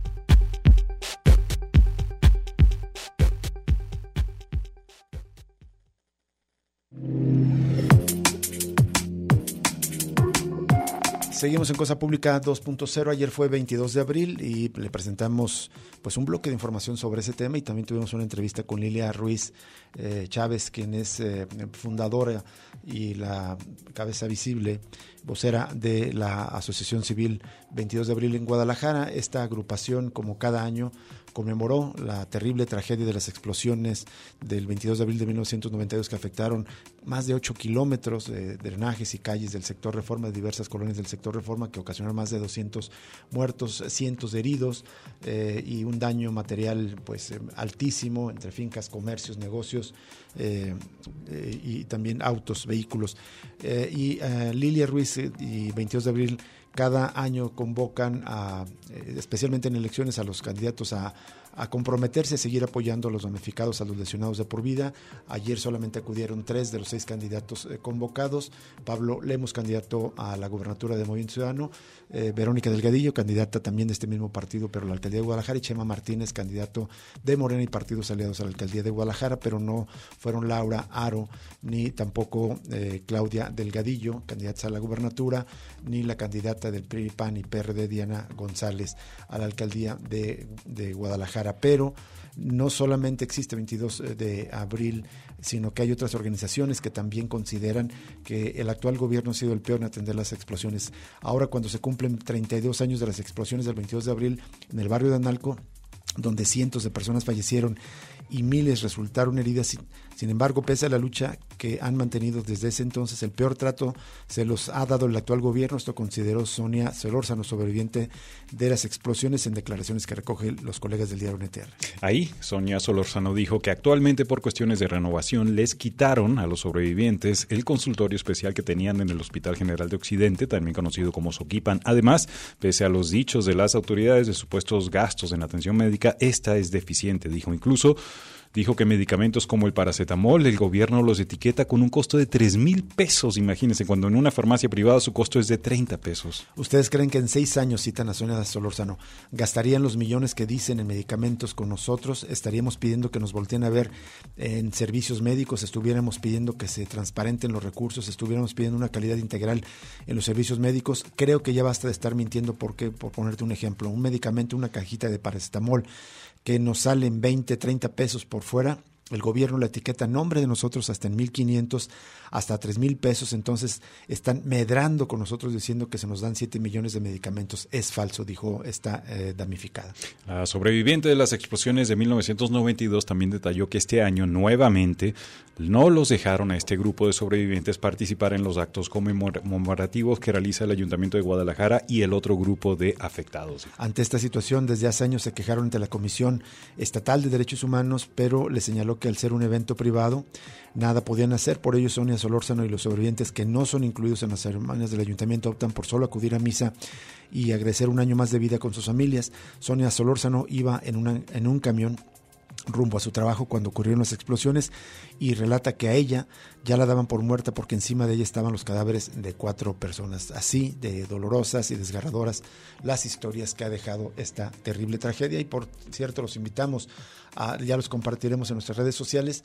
Speaker 2: Seguimos en Cosa Pública dos punto cero. Ayer fue veintidós de abril y le presentamos pues un bloque de información sobre ese tema, y también tuvimos una entrevista con Lilia Ruiz eh, Chávez, quien es eh, fundadora y la cabeza visible, vocera de la Asociación Civil veintidós de abril en Guadalajara. Esta agrupación, como cada año, conmemoró la terrible tragedia de las explosiones del veintidós de abril de mil novecientos noventa y dos que afectaron más de ocho kilómetros de drenajes y calles del sector Reforma, de diversas colonias del sector Reforma, que ocasionaron más de doscientos muertos, cientos de heridos eh, y un daño material pues eh, altísimo entre fincas, comercios, negocios eh, eh, y también autos, vehículos. Eh, y eh, Lilia Ruiz y veintidós de abril cada año convocan, a, especialmente en elecciones, a los candidatos a, a comprometerse a seguir apoyando a los damnificados, a los lesionados de por vida. Ayer solamente acudieron tres de los seis candidatos eh, convocados. Pablo Lemos, candidato a la gubernatura de Movimiento Ciudadano, eh, Verónica Delgadillo, candidata también de este mismo partido, pero a la alcaldía de Guadalajara, y Chema Martínez, candidato de Morena y partidos aliados a la alcaldía de Guadalajara, pero no fueron Laura Aro, ni tampoco eh, Claudia Delgadillo, candidatas a la gubernatura, ni la candidata del P R I, P A N y P R D, Diana González, a la alcaldía de, de Guadalajara. Pero no solamente existe veintidós de abril, sino que hay otras organizaciones que también consideran que el actual gobierno ha sido el peor en atender las explosiones. Ahora, cuando se cumplen treinta y dos años de las explosiones del veintidós de abril en el barrio de Analco, donde cientos de personas fallecieron y miles resultaron heridas. Sin, sin embargo, pese a la lucha que han mantenido desde ese entonces, el peor trato se los ha dado el actual gobierno. Esto consideró Sonia Solórzano, sobreviviente de las explosiones, en declaraciones que recogen los colegas del diario N T R.
Speaker 3: Ahí, Sonia Solórzano dijo que actualmente, por cuestiones de renovación, les quitaron a los sobrevivientes el consultorio especial que tenían en el Hospital General de Occidente, también conocido como Soquipan. Además, pese a los dichos de las autoridades de supuestos gastos en atención médica, esta es deficiente, dijo. Incluso dijo que medicamentos como el paracetamol, el gobierno los etiqueta con un costo de tres mil pesos, imagínense, cuando en una farmacia privada su costo es de treinta pesos.
Speaker 2: ¿Ustedes creen que en seis años, citan a Sonia Solórzano, gastarían los millones que dicen en medicamentos con nosotros? Estaríamos pidiendo que nos volteen a ver en servicios médicos, estuviéramos pidiendo que se transparenten los recursos, estuviéramos pidiendo una calidad integral en los servicios médicos. Creo que ya basta de estar mintiendo, porque, por ponerte un ejemplo, un medicamento, una cajita de paracetamol que nos salen veinte, treinta pesos por fuera, el gobierno la etiqueta a nombre de nosotros hasta en mil quinientos, hasta tres mil pesos. Entonces están medrando con nosotros diciendo que se nos dan siete millones de medicamentos. Es falso, dijo esta eh, damnificada.
Speaker 3: La sobreviviente de las explosiones de mil novecientos noventa y dos también detalló que este año nuevamente no los dejaron a este grupo de sobrevivientes participar en los actos conmemorativos que realiza el Ayuntamiento de Guadalajara y el otro grupo de afectados.
Speaker 2: Ante esta situación, desde hace años se quejaron ante la Comisión Estatal de Derechos Humanos, pero le señaló que al ser un evento privado nada podían hacer. Por ello, Sonia Solórzano y los sobrevivientes que no son incluidos en las ceremonias del ayuntamiento optan por solo acudir a misa y agradecer un año más de vida con sus familias. Sonia Solórzano iba en, una, en un camión rumbo a su trabajo cuando ocurrieron las explosiones y relata que a ella ya la daban por muerta porque encima de ella estaban los cadáveres de cuatro personas. Así de dolorosas y desgarradoras las historias que ha dejado esta terrible tragedia. Y por cierto, los invitamos, a, ya los compartiremos en nuestras redes sociales,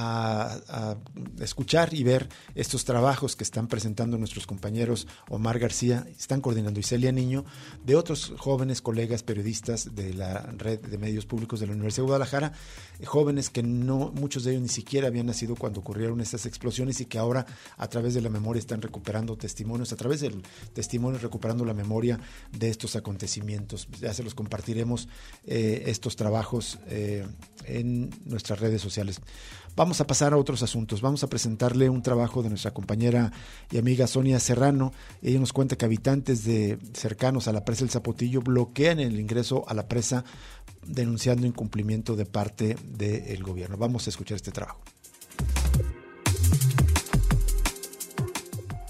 Speaker 2: a, a escuchar y ver estos trabajos que están presentando nuestros compañeros Omar García, están coordinando Iselia Niño, de otros jóvenes colegas periodistas de la red de medios públicos de la Universidad de Guadalajara, jóvenes que no, muchos de ellos ni siquiera habían nacido cuando ocurrieron estas explosiones y que ahora a través de la memoria están recuperando testimonios, a través del testimonio recuperando la memoria de estos acontecimientos. Ya se los compartiremos eh, estos trabajos eh, en nuestras redes sociales. Vamos a pasar a otros asuntos. Vamos a presentarle un trabajo de nuestra compañera y amiga Sonia Serrano. Ella nos cuenta que habitantes de cercanos a la presa del Zapotillo bloquean el ingreso a la presa denunciando incumplimiento de parte del gobierno. Vamos a escuchar este trabajo.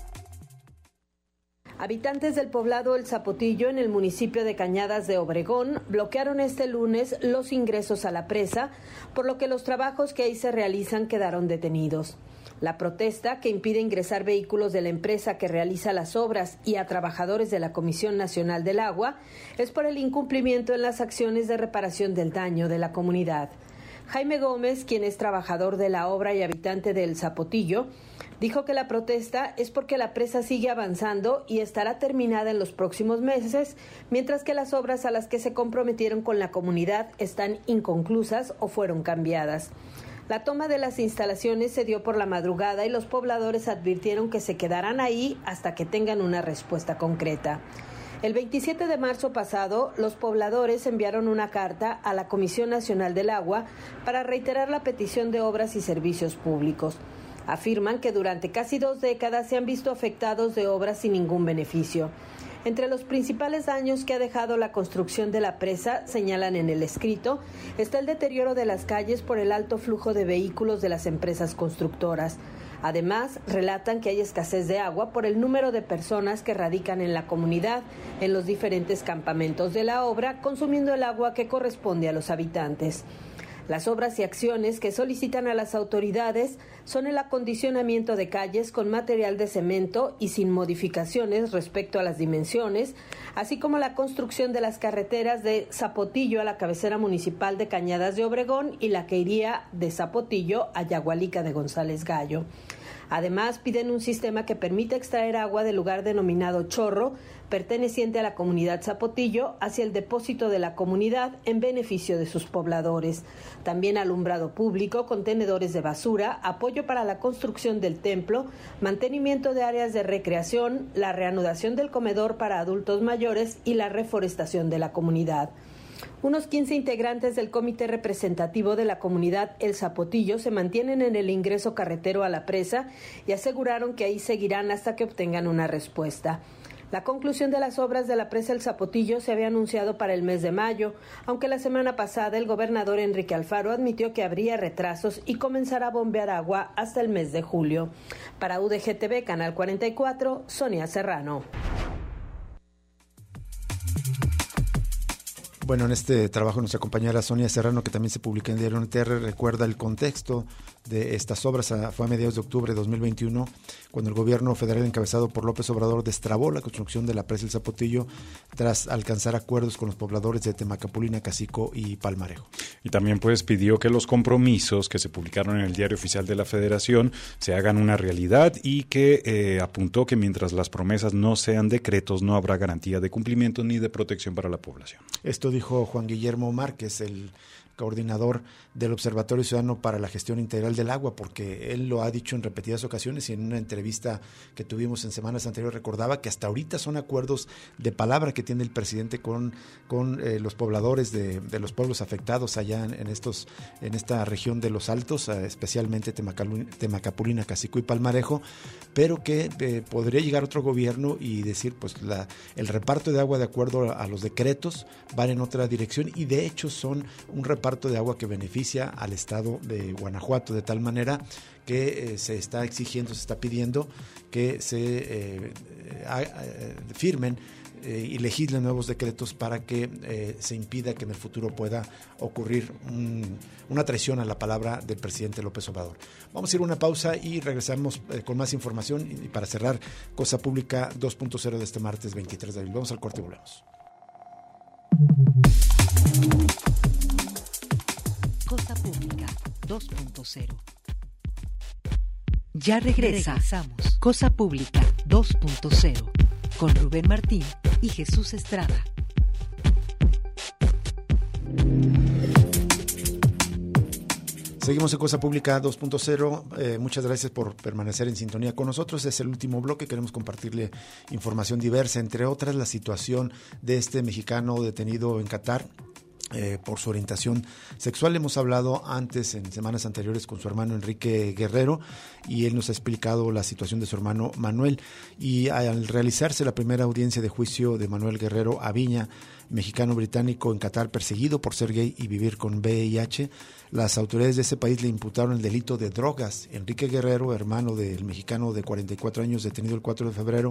Speaker 5: Habitantes del poblado El Zapotillo, en el municipio de Cañadas de Obregón, bloquearon este lunes los ingresos a la presa, por lo que los trabajos que ahí se realizan quedaron detenidos. La protesta, que impide ingresar vehículos de la empresa que realiza las obras y a trabajadores de la Comisión Nacional del Agua, es por el incumplimiento en las acciones de reparación del daño de la comunidad. Jaime Gómez, quien es trabajador de la obra y habitante de El Zapotillo, dijo que la protesta es porque la presa sigue avanzando y estará terminada en los próximos meses, mientras que las obras a las que se comprometieron con la comunidad están inconclusas o fueron cambiadas. La toma de las instalaciones se dio por la madrugada y los pobladores advirtieron que se quedarán ahí hasta que tengan una respuesta concreta. El veintisiete de marzo pasado, los pobladores enviaron una carta a la Comisión Nacional del Agua para reiterar la petición de obras y servicios públicos. Afirman que durante casi dos décadas se han visto afectados de obras sin ningún beneficio. Entre los principales daños que ha dejado la construcción de la presa, señalan en el escrito, está el deterioro de las calles por el alto flujo de vehículos de las empresas constructoras. Además, relatan que hay escasez de agua por el número de personas que radican en la comunidad, en los diferentes campamentos de la obra, consumiendo el agua que corresponde a los habitantes. Las obras y acciones que solicitan a las autoridades son el acondicionamiento de calles con material de cemento y sin modificaciones respecto a las dimensiones, así como la construcción de las carreteras de Zapotillo a la cabecera municipal de Cañadas de Obregón y la que iría de Zapotillo a Yagualica de González Gallo. Además, piden un sistema que permita extraer agua del lugar denominado Chorro, perteneciente a la comunidad Zapotillo, hacia el depósito de la comunidad en beneficio de sus pobladores. También alumbrado público, contenedores de basura, apoyo para la construcción del templo, mantenimiento de áreas de recreación, la reanudación del comedor para adultos mayores y la reforestación de la comunidad. Unos quince integrantes del comité representativo de la comunidad El Zapotillo se mantienen en el ingreso carretero a la presa y aseguraron que ahí seguirán hasta que obtengan una respuesta. La conclusión de las obras de la presa El Zapotillo se había anunciado para el mes de mayo, aunque la semana pasada el gobernador Enrique Alfaro admitió que habría retrasos y comenzará a bombear agua hasta el mes de julio. Para U D G T V, Canal cuarenta y cuatro, Sonia Serrano.
Speaker 2: Bueno, en este trabajo nuestra compañera Sonia Serrano, que también se publica en el diario N T R, recuerda el contexto de estas obras. Fue a mediados de octubre de dos mil veintiuno, cuando el gobierno federal encabezado por López Obrador destrabó la construcción de la presa El Zapotillo tras alcanzar acuerdos con los pobladores de Temacapulina, Cacico y Palmarejo.
Speaker 3: Y también pues pidió que los compromisos que se publicaron en el Diario Oficial de la Federación se hagan una realidad y que eh, apuntó que mientras las promesas no sean decretos no habrá garantía de cumplimiento ni de protección para la población.
Speaker 2: Esto dijo Juan Guillermo Márquez, el coordinador del Observatorio Ciudadano para la Gestión Integral del Agua, porque él lo ha dicho en repetidas ocasiones y en una entrevista que tuvimos en semanas anteriores recordaba que hasta ahorita son acuerdos de palabra que tiene el presidente con, con eh, los pobladores de, de los pueblos afectados allá en, en estos en esta región de los Altos, eh, especialmente Temacapulina, Cacico y Palmarejo, pero que eh, podría llegar otro gobierno y decir pues la, el reparto de agua de acuerdo a, a los decretos van en otra dirección, y de hecho son un reparto de agua que beneficia al estado de Guanajuato, de tal manera que eh, se está exigiendo, se está pidiendo que se eh, eh, firmen eh, y legislen nuevos decretos para que eh, se impida que en el futuro pueda ocurrir un, una traición a la palabra del presidente López Obrador. Vamos a ir a una pausa y regresamos eh, con más información y para cerrar Cosa Pública dos punto cero de este martes veintitrés de abril. Vamos al corte y volvemos.
Speaker 1: Cosa Pública dos punto cero. Ya regresa. regresamos. Cosa Pública dos punto cero con Rubén Martín y Jesús Estrada.
Speaker 2: Seguimos en Cosa Pública dos punto cero. Eh, muchas gracias por permanecer en sintonía con nosotros. Es el último bloque. Queremos compartirle información diversa, entre otras la situación de este mexicano detenido en Qatar, Eh, por su orientación sexual. Hemos hablado antes, en semanas anteriores, con su hermano Enrique Guerrero, y él nos ha explicado la situación de su hermano Manuel. Y al realizarse la primera audiencia de juicio de Manuel Guerrero Aviña, mexicano-británico en Qatar, perseguido por ser gay y vivir con V I H, las autoridades de ese país le imputaron el delito de drogas. Enrique Guerrero, hermano del mexicano de cuarenta y cuatro años detenido el cuatro de febrero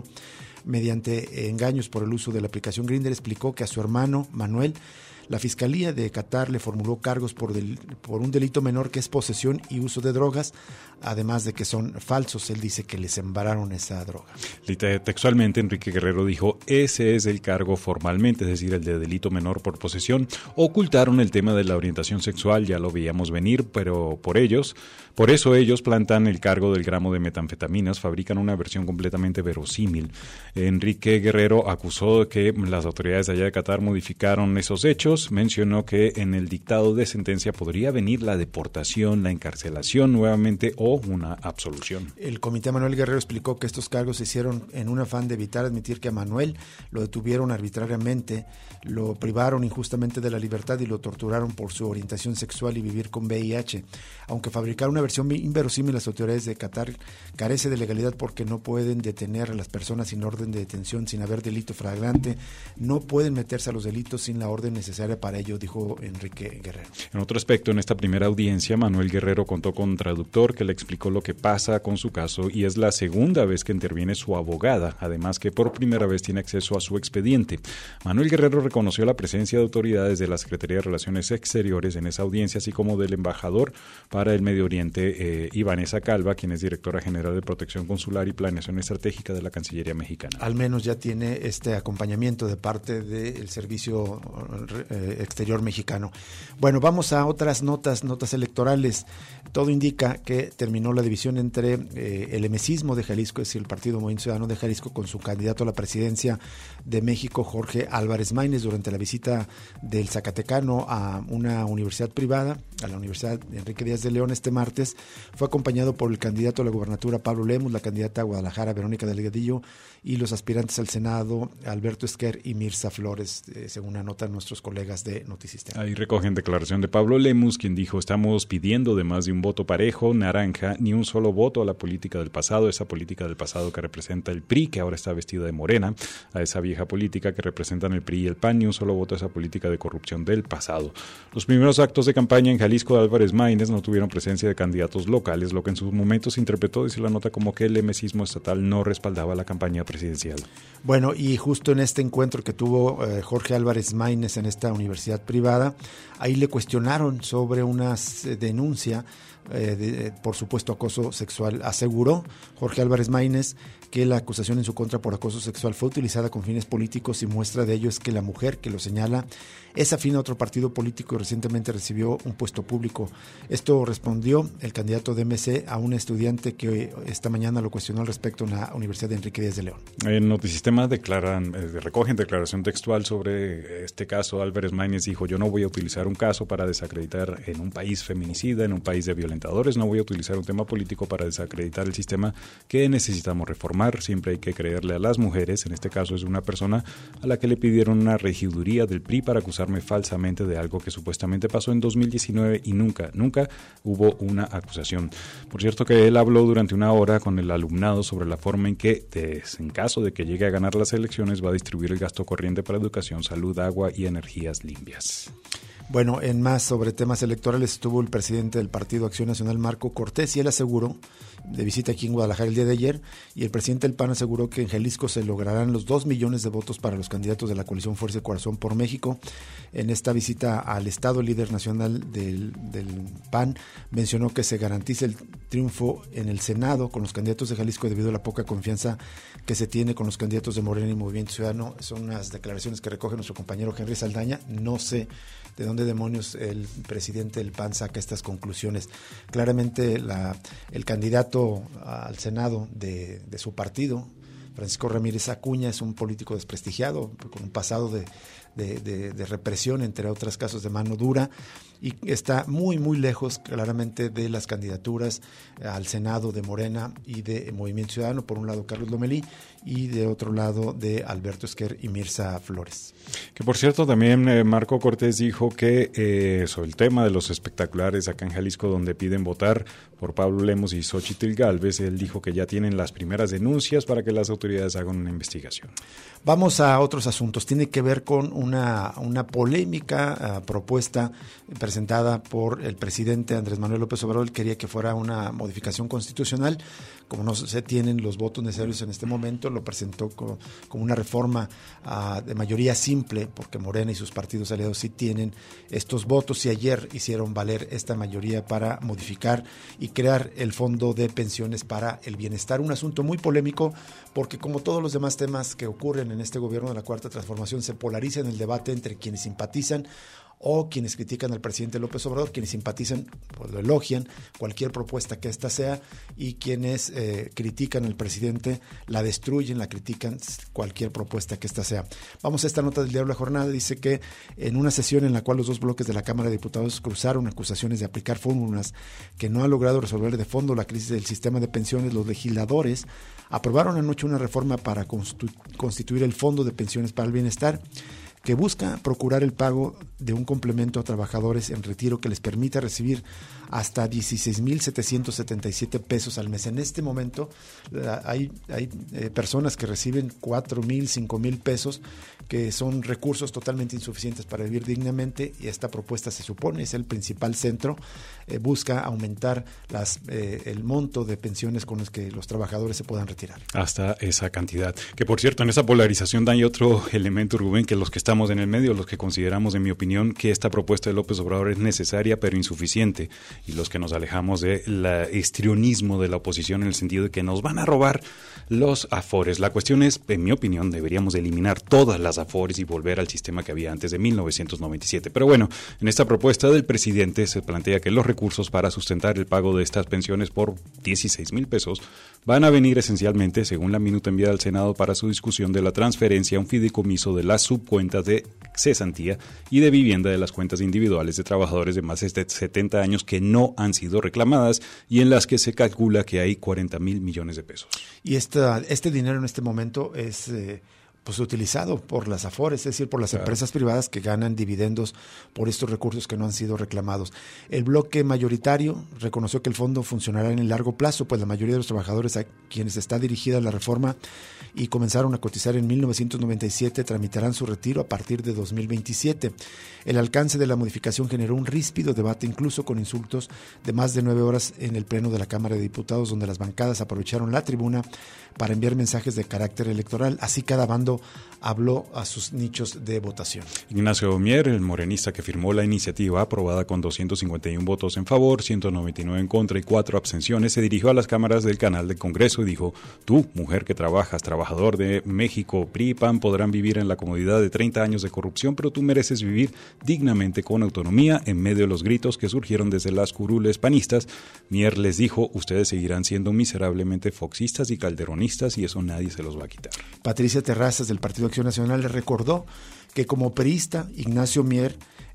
Speaker 2: mediante engaños por el uso de la aplicación Grindr, explicó que a su hermano Manuel la Fiscalía de Qatar le formuló cargos por, del, por un delito menor, que es posesión y uso de drogas, además de que son falsos. Él dice que les embarraron esa droga.
Speaker 3: Textualmente, Enrique Guerrero dijo: ese es el cargo formalmente, es decir, el de delito menor por posesión. Ocultaron el tema de la orientación sexual, ya lo veíamos venir, pero por ellos, por eso ellos plantan el cargo del gramo de metanfetaminas, fabrican una versión completamente verosímil. Enrique Guerrero acusó que las autoridades de allá de Qatar modificaron esos hechos. Mencionó que en el dictado de sentencia podría venir la deportación, la encarcelación nuevamente o una absolución.
Speaker 2: El comité Manuel Guerrero explicó que estos cargos se hicieron en un afán de evitar admitir que a Manuel lo detuvieron arbitrariamente, lo privaron injustamente de la libertad y lo torturaron por su orientación sexual y vivir con V I H. Aunque fabricar una versión inverosímil, las autoridades de Qatar carece de legalidad porque no pueden detener a las personas sin orden de detención, sin haber delito flagrante, no pueden meterse a los delitos sin la orden necesaria para ello, dijo Enrique Guerrero.
Speaker 3: En otro aspecto, en esta primera audiencia, Manuel Guerrero contó con un traductor que le explicó lo que pasa con su caso, y es la segunda vez que interviene su abogada, además que por primera vez tiene acceso a su expediente. Manuel Guerrero reconoció la presencia de autoridades de la Secretaría de Relaciones Exteriores en esa audiencia, así como del embajador para el Medio Oriente, eh, y Vanessa Calva, quien es directora general de Protección Consular y Planeación Estratégica de la Cancillería Mexicana.
Speaker 2: Al menos ya tiene este acompañamiento de parte del Servicio eh, Exterior mexicano. Bueno, vamos a otras notas, notas electorales. Todo indica que terminó la división entre eh, el emesismo de Jalisco, es decir, el Partido Movimiento Ciudadano de Jalisco, con su candidato a la presidencia de México, Jorge Álvarez Maínez, durante la visita del Zacatecano a una universidad privada, a la Universidad Enrique Díaz de León, este martes. Fue acompañado por el candidato a la gubernatura, Pablo Lemus, la candidata a Guadalajara, Verónica Delgadillo, y los aspirantes al Senado, Alberto Esquer y Mirza Flores, eh, según anotan nuestros colegas de Notisistema.
Speaker 3: Ahí recogen declaración de Pablo Lemus, quien dijo: estamos pidiendo de más de un voto parejo, naranja, ni un solo voto a la política del pasado, esa política del pasado que representa el P R I, que ahora está vestida de morena, a esa vieja política que representan el P R I y el P A N, ni un solo voto a esa política de corrupción del pasado. Los primeros actos de campaña en Jalisco de Álvarez Maínez no tuvieron presencia de candidatos locales, lo que en sus momentos se interpretó, dice la nota, como que el emesismo estatal no respaldaba la campaña presidencial.
Speaker 2: Bueno, y justo en este encuentro que tuvo eh, Jorge Álvarez Maínez en esta universidad privada, ahí le cuestionaron sobre una eh, denuncia eh, de, por supuesto acoso sexual. Aseguró Jorge Álvarez Maínez que la acusación en su contra por acoso sexual fue utilizada con fines políticos, y muestra de ello es que la mujer que lo señala es afín a otro partido político y recientemente recibió un puesto público. Esto respondió el candidato de M C a un estudiante que esta mañana lo cuestionó al respecto en la Universidad de Enrique Díaz de León.
Speaker 3: En Notisistema declaran, eh, recogen declaración textual sobre este caso. Álvarez Maínez dijo: yo no voy a utilizar un caso para desacreditar en un país feminicida, en un país de violentadores, no voy a utilizar un tema político para desacreditar el sistema que necesitamos reformar. Siempre hay que creerle a las mujeres. En este caso es una persona a la que le pidieron una regiduría del P R I para acusarme falsamente de algo que supuestamente pasó en dos mil diecinueve y nunca, nunca hubo una acusación. Por cierto, que él habló durante una hora con el alumnado sobre la forma en que, en caso de que llegue a ganar las elecciones, va a distribuir el gasto corriente para educación, salud, agua y energías limpias.
Speaker 2: Bueno, en más sobre temas electorales estuvo el presidente del Partido Acción Nacional, Marco Cortés, y él aseguró, de visita aquí en Guadalajara el día de ayer, y el presidente del P A N aseguró que en Jalisco se lograrán los dos millones de votos para los candidatos de la coalición Fuerza y Corazón por México. En esta visita al Estado, el líder nacional del, del P A N mencionó que se garantiza el triunfo en el Senado con los candidatos de Jalisco debido a la poca confianza que se tiene con los candidatos de Morena y Movimiento Ciudadano. Son unas declaraciones que recoge nuestro compañero Henry Saldaña. No sé de dónde demonios el presidente del P A N saca estas conclusiones. Claramente la, el candidato al Senado de, de su partido, Francisco Ramírez Acuña, es un político desprestigiado, con un pasado de, de, de, de represión, entre otros casos de mano dura, y está muy, muy lejos claramente de las candidaturas al Senado de Morena y de Movimiento Ciudadano, por un lado Carlos Lomelí y de otro lado de Alberto Esquer y Mirza Flores.
Speaker 3: Que por cierto también eh, Marco Cortés dijo que eh, sobre el tema de los espectaculares acá en Jalisco, donde piden votar por Pablo Lemos y Xóchitl Gálvez, él dijo que ya tienen las primeras denuncias para que las autoridades hagan una investigación.
Speaker 2: Vamos a otros asuntos. Tiene que ver con una, una polémica uh, propuesta presentada por el presidente Andrés Manuel López Obrador. Él quería que fuera una modificación constitucional. Como no se tienen los votos necesarios en este momento, lo presentó como, como una reforma uh, de mayoría simple, porque Morena y sus partidos aliados sí tienen estos votos, y ayer hicieron valer esta mayoría para modificar y crear el Fondo de Pensiones para el Bienestar. Un asunto muy polémico, porque como todos los demás temas que ocurren en este gobierno de la Cuarta Transformación, se polariza en el debate entre quienes simpatizan o quienes critican al presidente López Obrador, quienes simpatizan, pues lo elogian, cualquier propuesta que ésta sea, y quienes eh, critican al presidente la destruyen, la critican, cualquier propuesta que ésta sea. Vamos a esta nota del diario La Jornada. Dice que en una sesión en la cual los dos bloques de la Cámara de Diputados cruzaron acusaciones de aplicar fórmulas que no han logrado resolver de fondo la crisis del sistema de pensiones, los legisladores aprobaron anoche una reforma para constitu- constituir el Fondo de Pensiones para el Bienestar, que busca procurar el pago de un complemento a trabajadores en retiro que les permita recibir hasta dieciséis mil setecientos setenta y siete pesos al mes. En este momento hay, hay eh, personas que reciben cuatro mil, cinco mil pesos, que son recursos totalmente insuficientes para vivir dignamente, y esta propuesta, se supone, es el principal centro, eh, busca aumentar las, eh, el monto de pensiones con los que los trabajadores se puedan retirar.
Speaker 3: Hasta esa cantidad. Que por cierto, en esa polarización hay otro elemento, Rubén, que los que estamos en el medio, los que consideramos, en mi opinión, que esta propuesta de López Obrador es necesaria pero insuficiente, y los que nos alejamos del histrionismo de la oposición en el sentido de que nos van a robar los afores. La cuestión es, en mi opinión, deberíamos eliminar todas las afores y volver al sistema que había antes de mil novecientos noventa y siete. Pero bueno, en esta propuesta del presidente se plantea que los recursos para sustentar el pago de estas pensiones por dieciséis mil pesos van a venir esencialmente, según la minuta enviada al Senado para su discusión, de la transferencia a un fideicomiso de las subcuentas de cesantía y de vivienda de las cuentas individuales de trabajadores de más de setenta años que no han sido reclamadas y en las que se calcula que hay cuarenta mil millones de pesos.
Speaker 2: Y esta, este dinero en este momento es eh, pues utilizado por las afores, es decir, por las claro. empresas privadas que ganan dividendos por estos recursos que no han sido reclamados. El bloque mayoritario reconoció que el fondo funcionará en el largo plazo, pues la mayoría de los trabajadores a quienes está dirigida la reforma y comenzaron a cotizar en mil novecientos noventa y siete tramitarán su retiro a partir de dos mil veintisiete. El alcance de la modificación generó un ríspido debate, incluso con insultos de más de nueve horas en el pleno de la Cámara de Diputados, donde las bancadas aprovecharon la tribuna para enviar mensajes de carácter electoral. Así cada bando habló a sus nichos de votación.
Speaker 3: Ignacio Mier, el morenista que firmó la iniciativa aprobada con doscientos cincuenta y uno votos en favor, ciento noventa y nueve en contra y cuatro abstenciones, se dirigió a las cámaras del canal del Congreso y dijo: tú, mujer que trabajas, trabajador de México, P R I, P A N, podrán vivir en la comodidad de treinta años de corrupción, pero tú mereces vivir dignamente con autonomía en medio de los gritos que surgieron desde las curules panistas. Mier les dijo: ustedes seguirán siendo miserablemente foxistas y calderonistas y eso nadie se los va a quitar.
Speaker 2: Patricia Terrazas, del Partido Acción Nacional, le recordó que como priista, Ignacio Mier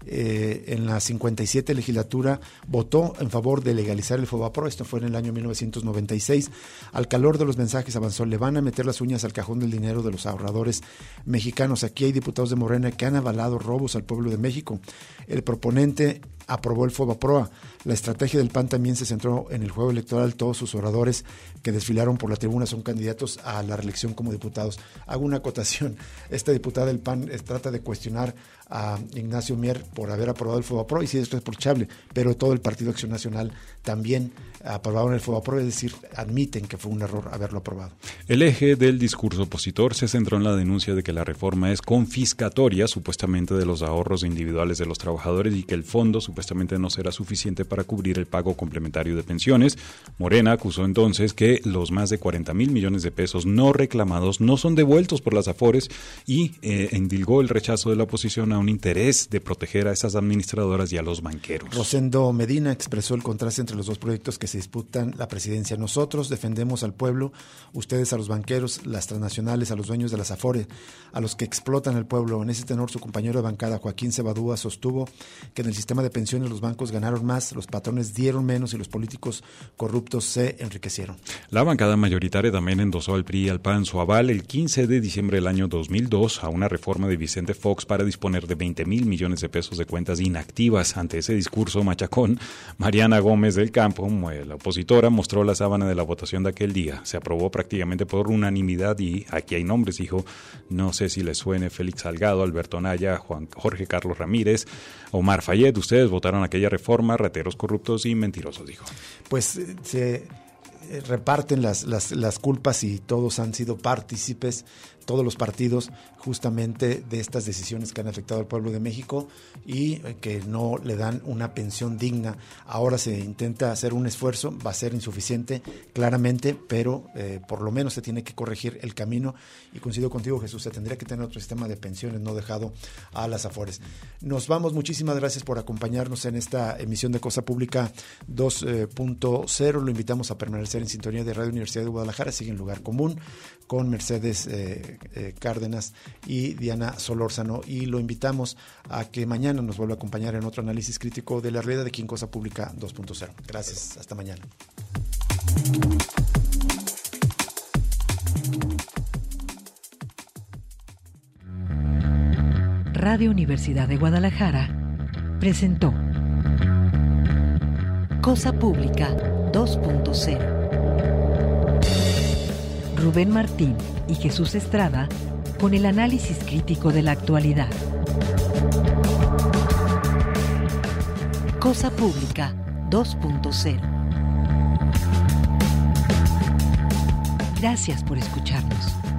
Speaker 2: eh, en la cincuenta y siete legislatura votó en favor de legalizar el Fobapro. Esto fue en el año mil novecientos noventa y seis. Al calor de los mensajes avanzó: le van a meter las uñas al cajón del dinero de los ahorradores mexicanos. Aquí hay diputados de Morena que han avalado robos al pueblo de México. El proponente aprobó el Fobaproa. La estrategia del P A N también se centró en el juego electoral. Todos sus oradores que desfilaron por la tribuna son candidatos a la reelección como diputados. Hago una acotación. Esta diputada del P A N trata de cuestionar a Ignacio Mier por haber aprobado el Fobapro, y sí es reprochable, pero todo el Partido Acción Nacional también aprobaron el Fobapro, es decir, admiten que fue un error haberlo aprobado.
Speaker 3: El eje del discurso opositor se centró en la denuncia de que la reforma es confiscatoria, supuestamente, de los ahorros individuales de los trabajadores y que el fondo supuestamente no será suficiente para cubrir el pago complementario de pensiones. Morena acusó entonces que los más de cuarenta mil millones de pesos no reclamados no son devueltos por las afores y eh, endilgó el rechazo de la oposición a un interés de proteger a esas administradoras y a los banqueros.
Speaker 2: Rosendo Medina expresó el contraste entre los dos proyectos que se disputan la presidencia. Nosotros defendemos al pueblo, ustedes a los banqueros, las transnacionales, a los dueños de las Afore, a los que explotan al pueblo. En ese tenor, su compañero de bancada, Joaquín Cebadúa, sostuvo que en el sistema de pensiones los bancos ganaron más, los patrones dieron menos y los políticos corruptos se enriquecieron.
Speaker 3: La bancada mayoritaria también endosó al P R I y al P A N su aval el quince de diciembre del año dos mil dos a una reforma de Vicente Fox para disponer de veinte mil millones de pesos de cuentas inactivas. Ante ese discurso machacón, Mariana Gómez del Campo, la opositora, mostró la sábana de la votación de aquel día. Se aprobó prácticamente por unanimidad y aquí hay nombres, dijo. No sé si les suene Félix Salgado, Alberto Naya, Juan Jorge Carlos Ramírez, Omar Fayet. Ustedes votaron aquella reforma, rateros corruptos y mentirosos, dijo.
Speaker 2: Pues eh, se reparten las, las, las culpas y todos han sido partícipes, todos los partidos, justamente de estas decisiones que han afectado al pueblo de México y que no le dan una pensión digna. Ahora se intenta hacer un esfuerzo, va a ser insuficiente claramente, pero eh, por lo menos se tiene que corregir el camino y coincido contigo, Jesús, se tendría que tener otro sistema de pensiones no dejado a las Afores. Nos vamos, muchísimas gracias por acompañarnos en esta emisión de Cosa Pública dos punto cero. Lo invitamos a permanecer en sintonía de Radio Universidad de Guadalajara, sigue en Lugar Común con Mercedes eh, eh, Cárdenas y Diana Solórzano, y lo invitamos a que mañana nos vuelva a acompañar en otro análisis crítico de la realidad aquí en Cosa Pública dos punto cero. Gracias, hasta mañana.
Speaker 1: Radio Universidad de Guadalajara presentó Cosa Pública dos punto cero. Rubén Martín y Jesús Estrada con el análisis crítico de la actualidad. Cosa Pública dos punto cero. Gracias por escucharnos.